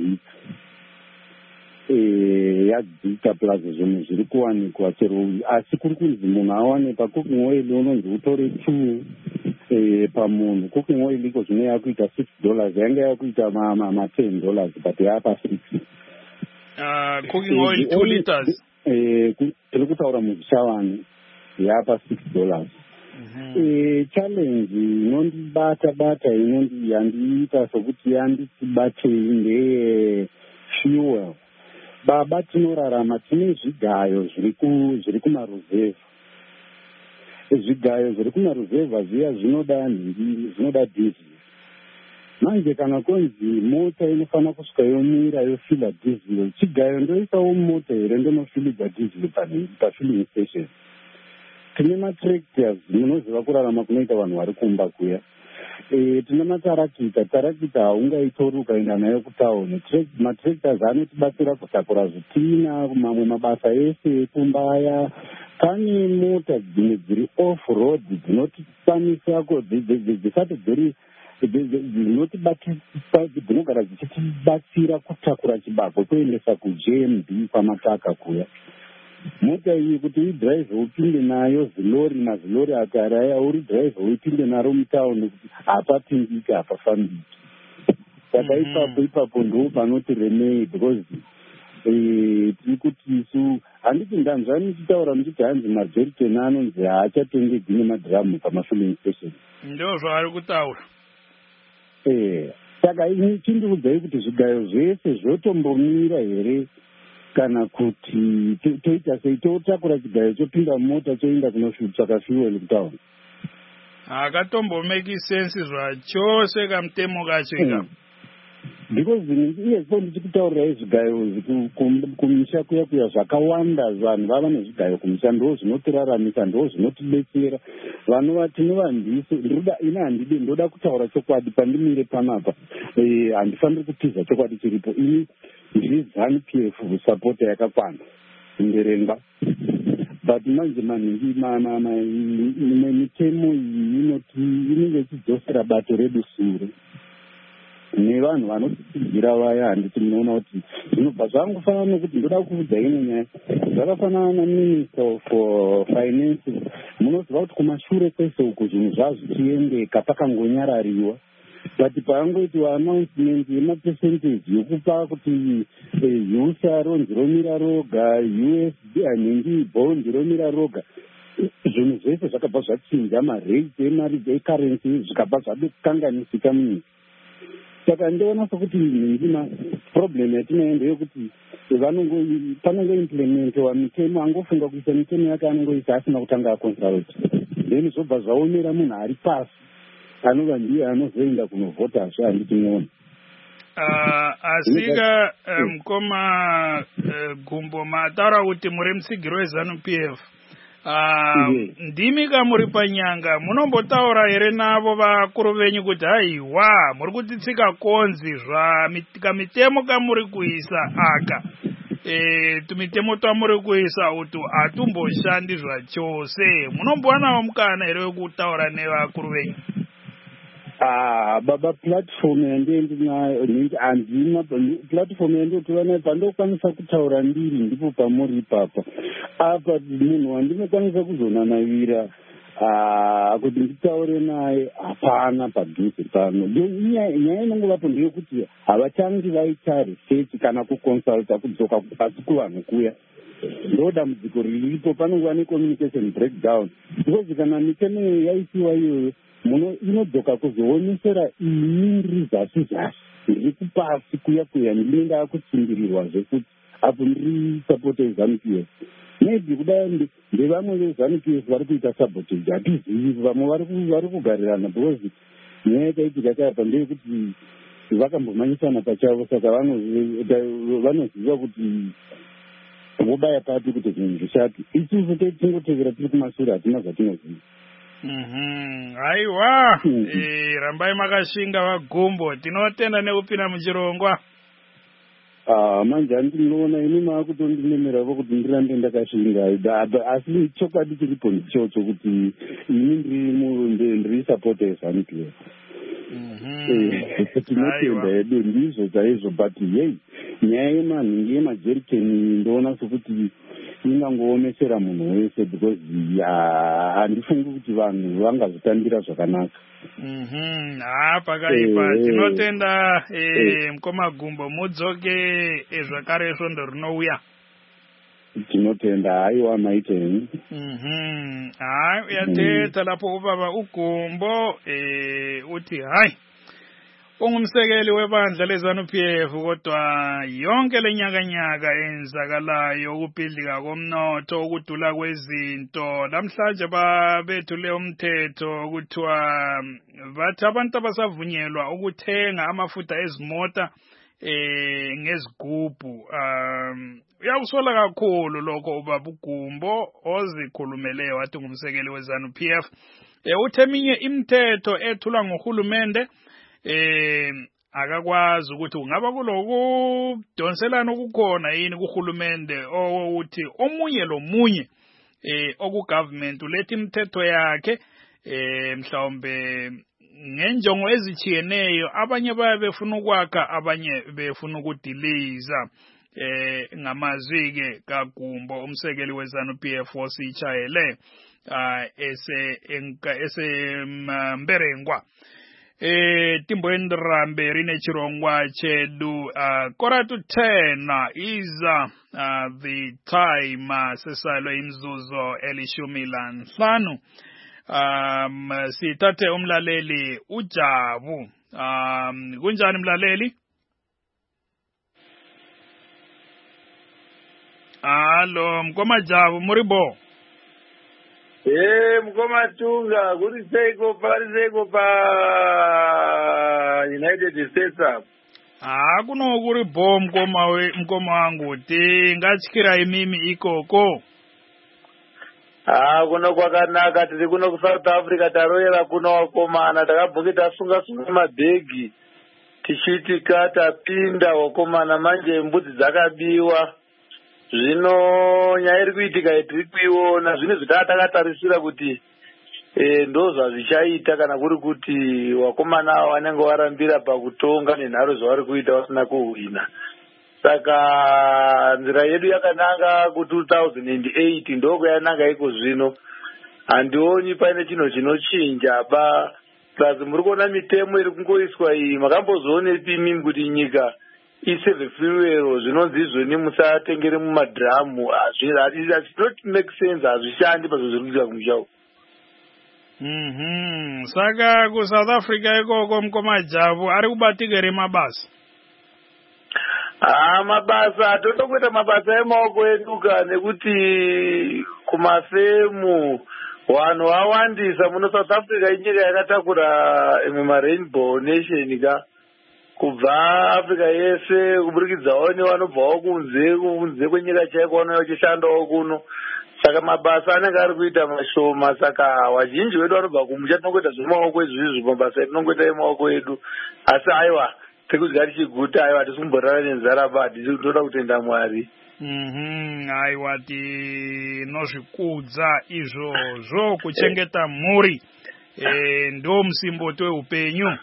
[SPEAKER 7] yadzika plus zvinhu zviri kuwanikwa chero, asi kuri kunzi munhu awane pacooking oil unonzi utore 2 pamunhu. Cooking oil iko zvino yakuita $6, yanga yakuita $10, but yapa 6.
[SPEAKER 1] Cooking oil 2 liters.
[SPEAKER 7] Tiri kutaura muzvishavani yapa $6. Challenge inondibata yandiita sokuti yanditibatei ndeye fuel. Baba tinorarama tine zvigayo zviri kumaruzevha. Zvigayo zviri kumaruzevha zviya zvinoda diesel. Manje kana konzi mota inofana kusvika yomira yofila diesel, chigayo ndoisawo mota here ndonofilidza diesel pafilling station. Tine matractors, munoziva kurarama kunoita vanhu vari kumba kuya. Tine matarakita haungaitori ukaenda nayo kutauni. Matractors anotibatsira kutakura zvitina mamwe mabasa ese ekumba aya. Pane mota dzimwe dziri off road dzinotisanisako dzisati dziri dzinogara dzichitibatsira kutakura chibako toendesa kuJMB kwamataka kuya. Mota iyi kuti uidhiraivhe upinde nayo zilori mazilori akaraya, uri dhiraivhe uipinde naro mutauni kuti hapapindiki hapafambiki. saka ipapo ndo panoti remei because tiri kuti isu handiti ndanzwa nichitaura muchiti hanzi majerikeni anonzi haachatengedzi nemadhiramu pamafilling station.
[SPEAKER 1] Ndo zvaari kutaura.
[SPEAKER 7] Saka ini chindikudzai kuti zvigayo zvese zvotombomira here kana kuti toita sei totakura chigayo chopinda mumota choenda kunotsvaka fuel kutauni.
[SPEAKER 1] Hakatombo-make sense zvachose kamutemo kacho ika.
[SPEAKER 7] Because iyeso ndichikutaurirai zvigayo kumisha kuya zvakawanda vanhu vava nezvigayo kumisha ndo zvinotiraramisa ndo zvinotidetsera vanova tinovandiso ina handidi ndoda kutaura chokwadi pandimire panapa handifaniri kutiza chokwadi chiripo ini ndiri ZANU-PF sapota yakakwana nderenga but manje maningi mitemo iyi inenge ichidzosera bato redu sure nevanhu vanotitsigira vaya handiti munoona kuti zvinobva zvangofanana nokuti ndoda kuudza ine nyaya zvakafanana naminister for finance munoziva kuti kumashure kwese uku zvinhu zvazvichiendeka pakangonyarariwa but paangoitiwa announcement yemapercentage yokupa kuti US ronzi romira roga USD anhingi bond romira roga zvinhu zvese zvakabva zvachinja marate emari ecurrency zvikabva zvadokukanganisika munyika. Saka ndoona sokuti ndina problem yatinoenda yokuti panongoimplementiwa mitemo angofunga kuisa mitemo yake anongoisa asina kutanga aconsult then zvobva zvaomera munhu ari pasi anova ndiye anozoenda kunovhota zve handiti muona.
[SPEAKER 1] Asika mukoma Gumbo mataura kuti muri musigiro weZANU-PF. Ndimi kamuri panyanga munombotaura here navo vakuru venyu kuti haiwa muri kutitsika konzi kamitemo kamuri kuisa aka tumitemo twamuri kuisa utu hatumboshandi zvachose munombowana mukana here wekutaura nevakuru venyu?
[SPEAKER 7] Baba platform yandinayo handina platform yandotora nayo pandokwanisa kutaura ndiri ndipo pamuri ipapa apa munhu wandinokwanisa kuzonanavira kuti nditaure naye hapana padhuze pano. Nyaya inongovapo ndeyekuti havachangi vaita research kana kuconsulta kudzoka pasi kuvanhu kuya ndo dambudziko riripo panongova necommunication breakdown because kana mitemo yaisiwa iyoyo inodzoka kuzoonesera ini ndiri zasi ndiri kupasi kuya ndinenge akutsimbirirwa zvekuti apo ndiri sapota yeZANU-PF maybe kudai ndevamwe veZANU-PF vari kuita sabotage hatizivi vamwe vari kugarirana because nyaya yakaitika chayapa ndeyekuti vakambomanyisana pachavo saka vanoziva kuti vobaya papi kuti zvinhu zvishati isusu tingotekera tiri kumashure hatina zvatinoziva.
[SPEAKER 1] Aiwa rambai makashinga vaGumbo tinotenda nekupinda muchirongwa.
[SPEAKER 7] Manje handinoona ini makutondinemera kuti ndirambe ndakashinga asi chokwadi chiripo ndichocho kuti ini ndiri sapota yeZANU-PF. Tinotenda hedu ndizvo chaizvo but yei nyaya yemanhingi yemajerikeni ndoona sokuti ingangoomesera munhu wese because handifungi kuti vanhu vangazvitambira zvakanaka.
[SPEAKER 1] Pakaipa tinotenda mukoma Gumbo mudzoke zvakare svondo rinouya.
[SPEAKER 7] Tinotenda haiwa maiteni.
[SPEAKER 1] Uyathetha lapho ubaba uGumbo uthi hayi ungumsekeli webandla leZANU-PF kodwa yonke lenyakanyaka enzakalayo ukubhidlika komnotho ukudula kwezinto namhlanje babethule umthetho kuthiwa bathi abantu abasavunyelwa ukuthenga amafutha ezimota ngezigubhu. Uyakusola kakhulu lokho ubaba uGumbo ozikhulumele wathi ngumsekeli weZANU-PF. Uthe eminye imithetho ethulwa ngohulumende akakwazi ukuthi ungaba kulokudonselana okukhona yini kuhulumende ukuthi omunye lomunye okugovernment ulethe imithetho yakhe mhlawumbe ngenjongo ezichiyeneyo abanye baya befuna ukwakha abanye befuna ukudiliza. Ngamazwi-ke kaGumbo umsekeli weZANU-PF wosichayele ese Mberengwa. timboendera mberi nechirongwa chedu. 9:45 is the time sesalo imzuzo elishumi lanhlanu. Sithathe umlaleli uJabu. Kunjani mlaleli? Hello, Mkoma Jabu, Muribo.
[SPEAKER 5] Mkoma Tunga, kuri seko pa United States up.
[SPEAKER 1] Kuno kuri bo mkoma wangu, ngachikira imimi ikoko.
[SPEAKER 5] Kuno kwakanaka, tiri kuno ku South Africa taroyera kuno wakomana, takabhukita sunga mabhegi. Tichitika tapinda wakomana manje mbudzi dzakabiwa. Zvino nyaya iri kuitika tiri kuiona, zvine zvatakatarisira kuti ndozva zvichaita kana kuri kuti wakomana vanenge varambira pakutonga nenharo zvavari kuita vasina kuhwina. Saka nzira yedu yakananga ku2008 ndoko yananga iko zvino. Handioni paine chinhu chinochinja ba. Plus muri kuona mitemo iri kungoiswa iyi, makambozoonepi mimi kuti nyika iseve fuel zvinonzi izvoni musatengere mumadhamu. It not make sense, hazvishandi pazvo zviri kuitika kumusha.
[SPEAKER 1] Saka ku South Africa ikoko Mkoma Jabu ari kubatika ere mabasa?
[SPEAKER 5] Mabasa toda kuita mabasa emaoko eduka nekuti kumafemu vanhu vawandisa muno. South Africa inyika yakatakura rainbow nation ka kubva Africa yese kuburikidzawo nevanobvawo kunze kwenyika chaiko vanouya vachishandawo kuno. Saka mabasa anenge ari kuita mashoma. Saka vazhinji vedu vanobva kumusha tinongoita zvemaoko izvizvi, mabasa etinongoita emaoko edu. Asi aiwa tekudya tichiguta, aiwa hatisi kumborara nenzara ba, hatisi kutoda kutenda Mwari.
[SPEAKER 1] Aiwa tinozvikudza izvozvo, kuchengeta mhuri ndo musimboti weupenyu.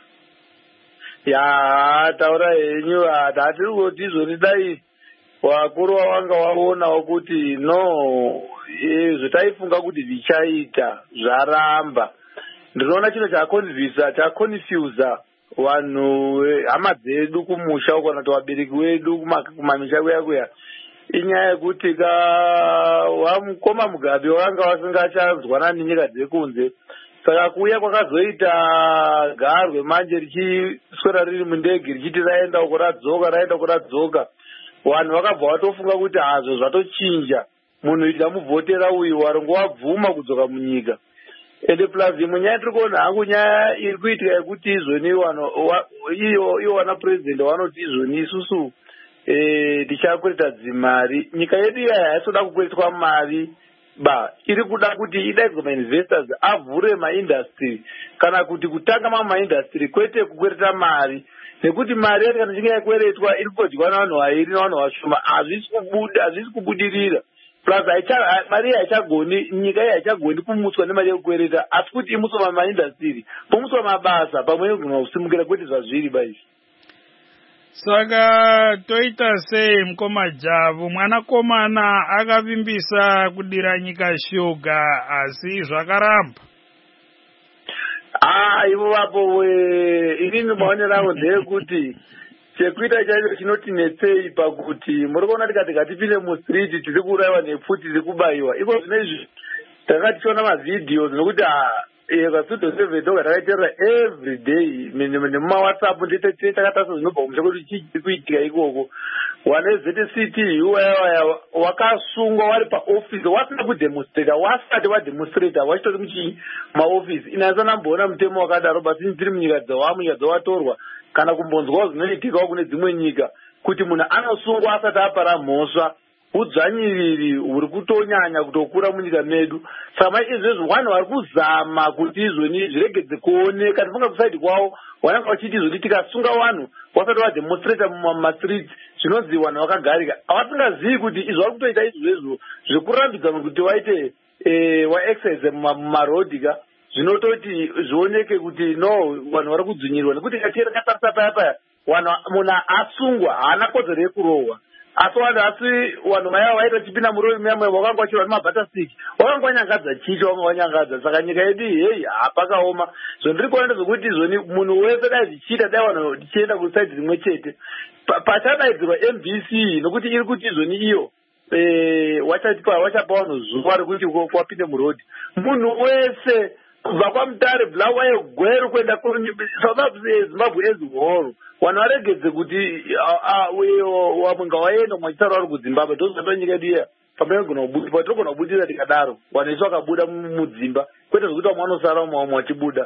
[SPEAKER 1] Taura henyu, hatiri kuti izvoni dai wakuru wawanga waonawo kuti no zvotaifunga kuti zvichaita zvaramba. Ndinoona chinhu chakonfyuza vanhu hama dzedu kumusha uko kana kuti vabereki vedu kumamisha kuya inyaya yekuti Mukoma Mugabe wanga vasingachazwana nenyika dzekunze. Saka kuuya kwakazoita garwe manje richiswera riri mundege richiti raenda uko radzoka. Vanhu vakabva vatofunga kuti hazvo zvatochinja, munhu itamuvhotera uyu waringo wabvuma kudzoka munyika. Ende plus imwe nyaya tiri kuona hangu nyaya iri kuitika yekuti izvoni ivo vana president vanoti izvoni isusu tichakweta dzimari. Nyika yedu iyaya haisoda kukwetwa mari ba, iri kuda kuti idaidzwe mainvestors avhure maindustry kana kuti kutanga maindustry kwete kukwereta mari. Nekuti mari yacho kana ichinge yakweretwa iri kudyiwa navanhu vairi navanhu vashoma, hazvisi kubudirira. Plus mari haichagoni, nyika iyi haichagoni kumutswa nemari yekukwereta, asi kuti imutswa maindustry, pomutswa mabasa pamwe negona kusimukira kwete zvazviri baizvi. Saka toita sei Mkoma Jabu, mwanakomana akavimbisa kudira nyika shuga asi zvakaramba?
[SPEAKER 5] Ivo vapo inini maonero angu ndeyekuti chekuita chaicho chinotinetsei pakuti muri kuona tikati tipinde mustreet tiri kuurayiwa nepfuti tiri kubayiwa. Iko zvinezvi takati tichiona mavhidhios nokuti kasudo 7 toga takaiterera every day nemumawhatsapp ndete takatasa zvinobva kumusha kuti chii chiri kuitika ikoko. Wane ZCT uwaya wakasungwa wari paofisi wasina kudemonstrata, wasati wademonstrata wachitori muchii maofisi. Ina asana mbona mutemo wakadaro, basi tiri munyika dzawatorwa kana kumbonzwawo zvinoitikawo kune dzimwe nyika kuti munhu anosungwa asati apara mhosva. Udzvanyiriri huri kutonyanya kutokura munyika medu. Saka izvezvo vanhu vari kuzama kuti izvoni zviregedze kuoneka. Ndifunga kusaidi kwavo vanenge vachiti izvoni tikasunga vanhu vasati vademonstrata mumastreets zvinonzi vanhu vakagarika. Havasingazivi kuti izvo vari kutoita izvezvo zvekurambidza kuti vaite vaexercise mumarodhi ka zvinototi zvioneke kuti no vanhu vari kudzvinyirirwa. Nekuti katarisa paya munhu asungwa haana kodzero yekurohwa. asi vanhu vaya vaita chipinda murovi mamwe vakanga vachirwa nemabhatastiki vakanga vanyangadza chicho vanga vanyangadza saka nyika yedu hei hapakaoma zvondiri kuona ndezvokuti izvoni munhu wese dai zvichiita dai vanhu tichienda kusaidhi rimwe chete pachadaidzirwa MBC nokuti iri kuti izvoni iyo wachapa vanhu zuva rekuti kwapinde murodhi munhu wese kubva kwamutare bulawayo gweru kuenda Zimbabwe as whole vanhu varegedze kuti wamwe waenda mwachitaura vari kuZimbabwe ndozvatoa nyika yedu iya patinogona kubudira tikadaro vanhu isu vakabuda mudzimba kwete zvokuti vamwe vanosara vamwe vachibuda.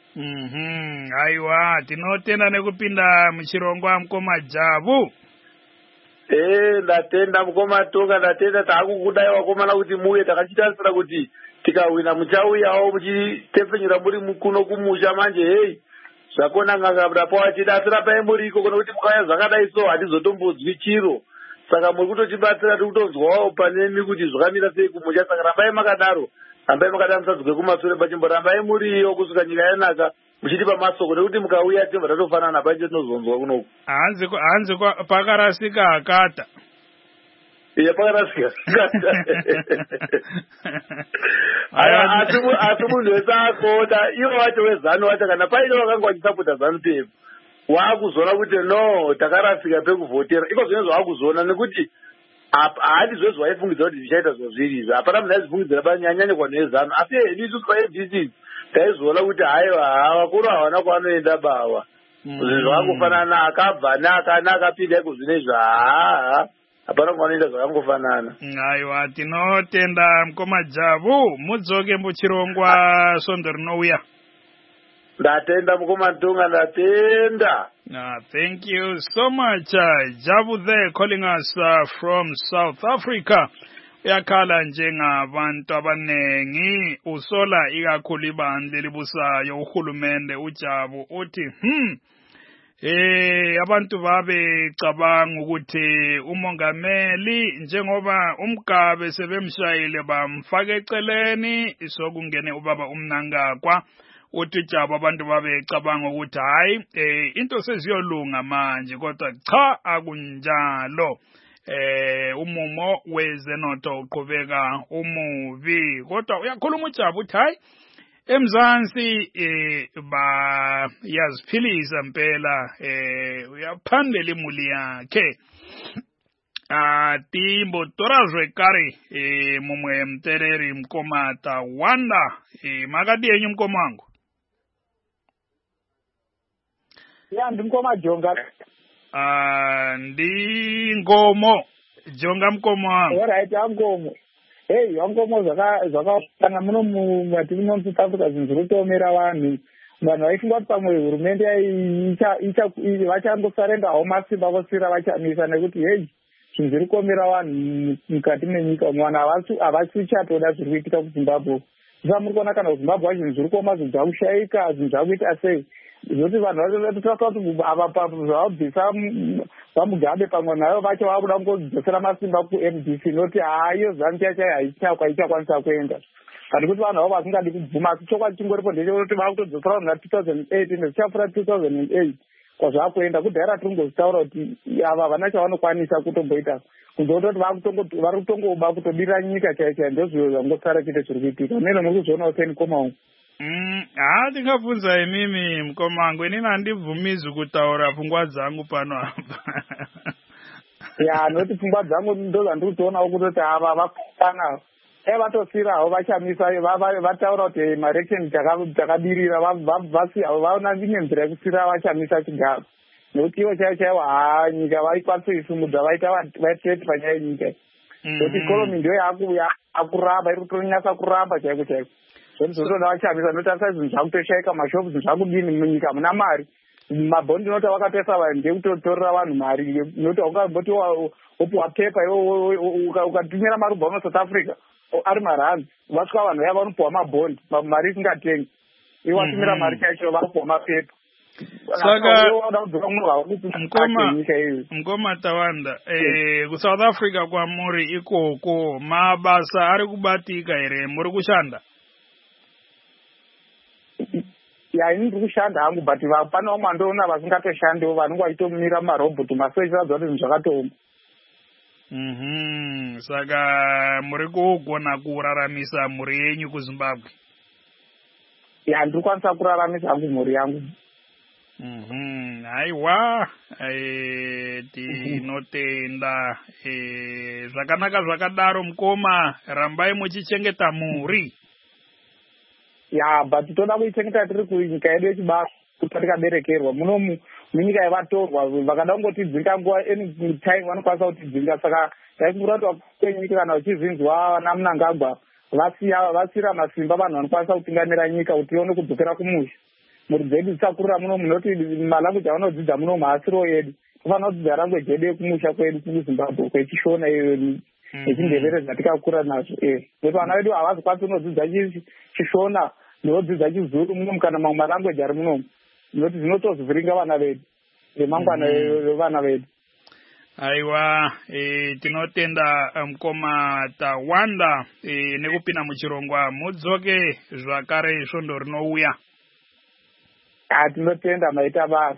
[SPEAKER 1] Aiwa tinotenda nekupinda muchirongwa mukoma Jabu.
[SPEAKER 5] Ndatenda mukoma Tonga, ndatenda taakukudai vakomana kuti muuye takachitarisira kuti tikawina muchauyawo muchitepfenyura muri kuno kumusha manje hei zvakona ngangabda pawachidasira paimuri iko kuna kuti mukauya zvakadai so hatizotombodzwi chiro saka muri kutotibatsira tiri kutonzwawo panemi kuti zvakamira sei kumusha saka rambai makadaro musadzwe kumashure pachimborambai muriyo kusvika nyika yanaka muchitipa masoko nekuti mukauya timba tatofanana panje tinozonzwa kunoku
[SPEAKER 1] hanzi pakarasika akata
[SPEAKER 5] pakarasika asi munhu wese akota ivo vacho wezanu vacho kana paine vakanga vachisapota zanu pep waakuzoona kuti no takarasika pekuvhotera iko zvine zvaakuzoona nekuti haadi zvezvo vaifungidza kuti zvichaita zvazviri izvi hapana munhu aizifungidzira banyanyanya kwanhu vezanu asi isu paFDC taizoona kuti haiwa vakuru havana kwanoenda bawa zvinhu zvakangofanana akabva neakapinda iko zvinezvi hapana kwanoenda zvakangofanana.
[SPEAKER 1] Aiwa tinotenda mukoma Jabu mudzoke muchirongwa sondo rinouya.
[SPEAKER 5] Ndatenda mukoma Ntonga, ndatenda.
[SPEAKER 1] Thank you so much. Jabu there calling us from South Africa. Uyakhala njengabantu abanengi usola ikakhulu ibandla elibusayo uhulumende uJabu uthi abantu babecabanga ukuthi umongameli njengoba umgabe sebemshayile bamfaka eceleni sokungene ubaba uMnangagwa uthi Jabu abantu babecabanga ukuthi hayi into seziyolunga manje kodwa cha akunjalo umumo wezenotho uqhubeka umubi kodwa uyakhuluma uJabu uthi hayi eMzansi yaziphilisa mpela uyaphandela imuli yakhe timbo torazwe kare mumwe mtereri mkomata wanda makadi yenyu mkomangu
[SPEAKER 8] ya ndimkoma Jonga
[SPEAKER 1] ndi ngomo Jonga mkomo wangu
[SPEAKER 8] alright angomo hey angomo zvakapanga muno mumati muno South Africa zvinhu zvinotomera vanhu vaifunga kuti pamwe hurumende vachangosarendawo masimba vosira vachamisa nekuti hei zvinhu zviri kuomera vanhu mukati menyika mwana havasichatoda zviri kuitika kuZimbabwe saka muri kuona kana kuZimbabwe zvinhu zviri kuoma zvinhu zvakushayika zvinhu zvakuita sei zvokuti vanhu vatotaura kuti zvavabvisa vamugabe pamwe nayo vacho vakuda kungodzosera masimba kuMDC noti iyo zambia chaiyo haichakwanisa kuenda kana kuti vanhu avo vasingadi kubvuma asi chokwadi chingoripo ndechekuti vakutodzosera vanhu va2008 nezvichafura 2008 kwazvakuenda kudhara tiringozitaura kuti ava havana chavanokwanisa kutomboita kunze kutoti vari kutongoba kutodira nyika chaichai ndozviro zvangosara chete zviri kuitika mene muri kuzvionawo seni komawo
[SPEAKER 1] ndingabvunza imimi mkomangu inini handibvumizi kutaura pfungwa dzangu pano apa
[SPEAKER 8] ya noti pfungwa dzangu ndo zvandiri kutoonawo kutoti ava vakana vatosirawo vachamisa vataura kuti marection takabirira vaona imwe nzira yekusira vachamisa chigaro nekuti ivo chaiwo nyika vaikwanisa isumudza vaitete panyaya yenyika nekuti ikonomi ndo yakuramba iri kutonyasa kuramba chaiko chaiko zvotoda vachamisa notarisa zvinhu zvakutoshaika mashopu zvinhu zvakudini munyika muna mari mabhondi noti vakatoisa vanhu ndekutotorera vanhu mari noti ungamboti opiwa pepa ukatumira marubha uno South Africa ari marandi vasvika vanhu vaya vanopiwa mabhondi mari isingatengi iwatumira mari chaicho vanopiwa mapepa
[SPEAKER 1] saka mkoma Tawanda kuSouth Africa kwamuri ikoko mabasa ari kubatika here muri kushanda
[SPEAKER 8] ini ndiri kushanda hangu but pane vamwe vandoona vasingatoshandiwo vanenge vachitomira mumarobhoti masoichiradza kuti zvinhu zvakatooma
[SPEAKER 1] Saka muri kugona kuraramisa mhuri yenyu kuZimbabwe?
[SPEAKER 8] Ya, ndiri kwanisa kuraramisa hangu mhuri yangu.
[SPEAKER 1] Aiwa, tinotenda zvakanaka zvakadaro mukoma, rambai muchichengeta mhuri.
[SPEAKER 8] Ya, but toda kuichengeta tiri kunyika yedu yechibasa kuti tikaberekerwa munomu munyika yevatorwa vakada kungotidzinga nguva any time vanokwanisa kutidzinga. Saka taikungurati kwenyika kana uchizinzwa vana Mnangagwa vasira masimba vanhu vanokwanisa kutungamira nyika kuti ione kudzokera kumusha. Mhuri dzedu dzisakurira muno munoti malanguage avanodzidza muno maasiro edu tofanira kudzidza language yedu yekumusha kwedu kuZimbabwe kwechishona iyo nechindevere zvatikakura nazvo. Nekuti vana vedu havazokwanisi kunodzidza chishona nevodzidza chiZulu muno kana mamwe malanguage ari munomu, nekuti zvinotozivhiringa vana vedu nemangwana evana vedu.
[SPEAKER 1] Aiwa, tinotenda mukoma tawanda nekupinda muchirongwa mudzoke zvakare svondo rinouya.
[SPEAKER 8] Tinotenda maita basa.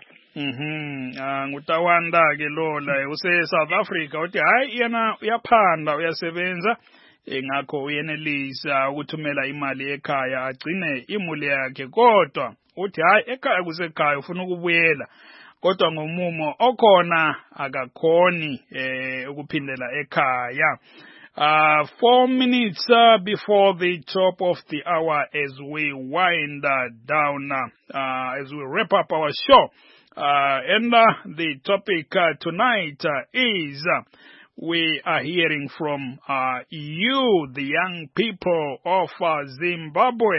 [SPEAKER 1] Ngutawanda ke lola use South Africa uthi hayi yena uyaphanda uyasebenza ngakho uyenelisa ukuthumela imali ekhaya agcine imuli yakhe, kodwa uthi hayi ekhaya kusekhaya ufuna ukubuyela kodwa ngomumo okhona akakhoni ukuphindela ekhaya. 4 minutes before the top of the hour as we wind down, as we wrap up our show. And the topic tonight is we are hearing from you, the young people of Zimbabwe,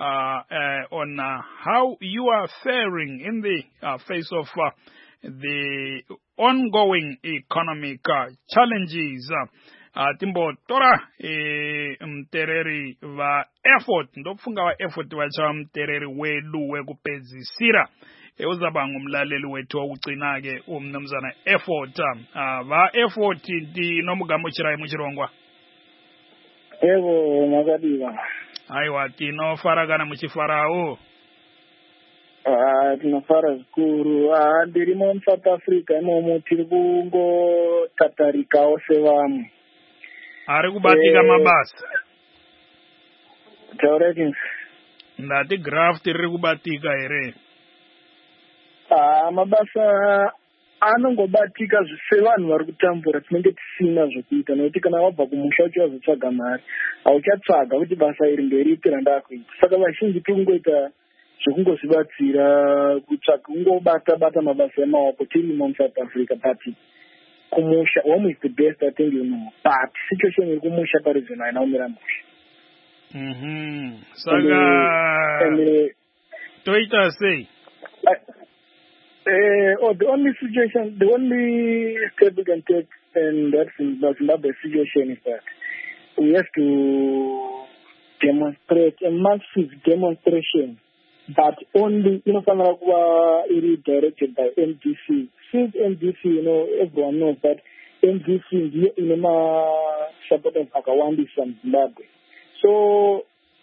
[SPEAKER 1] on how you are faring in the face of the ongoing economic challenges. Timbo tora mtereri va effort ndofunga va effort vacha mtereri wedu wekupedzisira uzaba ngumlaleli wethu wokugcina ke umnumzana effort va effort ndinomugamuchirai muchirongwa.
[SPEAKER 9] Evo makadiva.
[SPEAKER 1] Aiwa, tinofara kana muchifarawo?
[SPEAKER 9] Tinofara zvikuru. Ndirimo muSouth Africa imomo tiri kungotatarikawo sevamwe.
[SPEAKER 1] Ari kubatika mabasa?
[SPEAKER 9] Taureti
[SPEAKER 1] ndati graft riri kubatika here?
[SPEAKER 9] Mabasa anongobatika sevanhu vari kutambura tinenge tisina zvokuita, nokuti kana wabva kumusha uchivazotsvaga mari hauchatsvaga kuti basa iri nderipi randakuita. Saka vazhinji tikungoita zvekungozvibatsira kutsvaga kungobata mabasa emaoko tirimo muSouth Africa. But kumusha home is the best, I think you know, but situation iri kumusha parizvino haina kumira musha.
[SPEAKER 1] Saka toita sei?
[SPEAKER 9] The only situation, the only step we can take in that Zimbabwe situation is that we have to demonstrate a massive demonstration, but only, inofanira kuva iri directed by MDC. Since MDC, everyone knows that MDC ndiyo ine supporters akawandisa muZimbabwe. So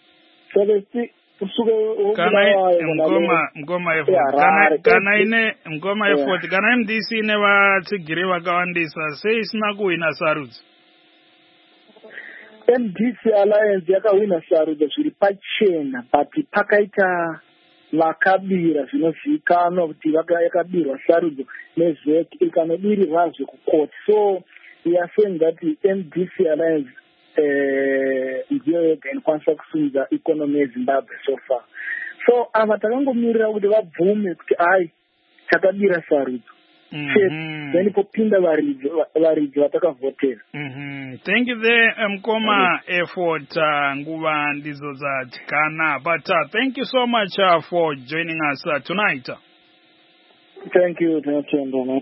[SPEAKER 1] mkoma effort kana MDC ine vatsigiri vakawandisa sei isina kuwina sarudzo?
[SPEAKER 9] MDC Alliance yakawina sarudzo zviri pachena, but pakaita vakabira zvinozivikanwa kuti yakabirwa sarudzo neZEC ikanobirirwazve kukoti. So we are saying that MDC Alliance ndiyo yega inokwanisa kusimudza ikonomi yeZimbabwe so far. So ava takangomirira kuti vabvume kuti ai takabira sarudzo then popinda varidzi vatakavhotera.
[SPEAKER 1] Thank you there mkoma effort nguva ndizo dzatikana, but thank you so much for joining us tonight.
[SPEAKER 9] Thank you, tinotenda.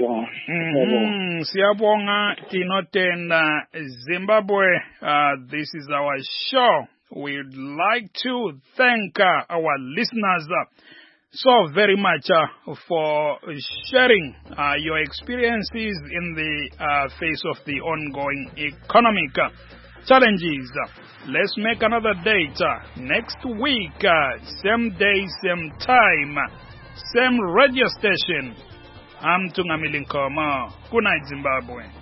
[SPEAKER 1] Siyabonga, tinotenda Zimbabwe. This is our show. We'd like to thank our listeners so very much for sharing your experiences in the face of the ongoing economic challenges. Let's make another date next week, same day, same time, same radio station. I'm Tungamili Nkoma. Good night, Zimbabwe.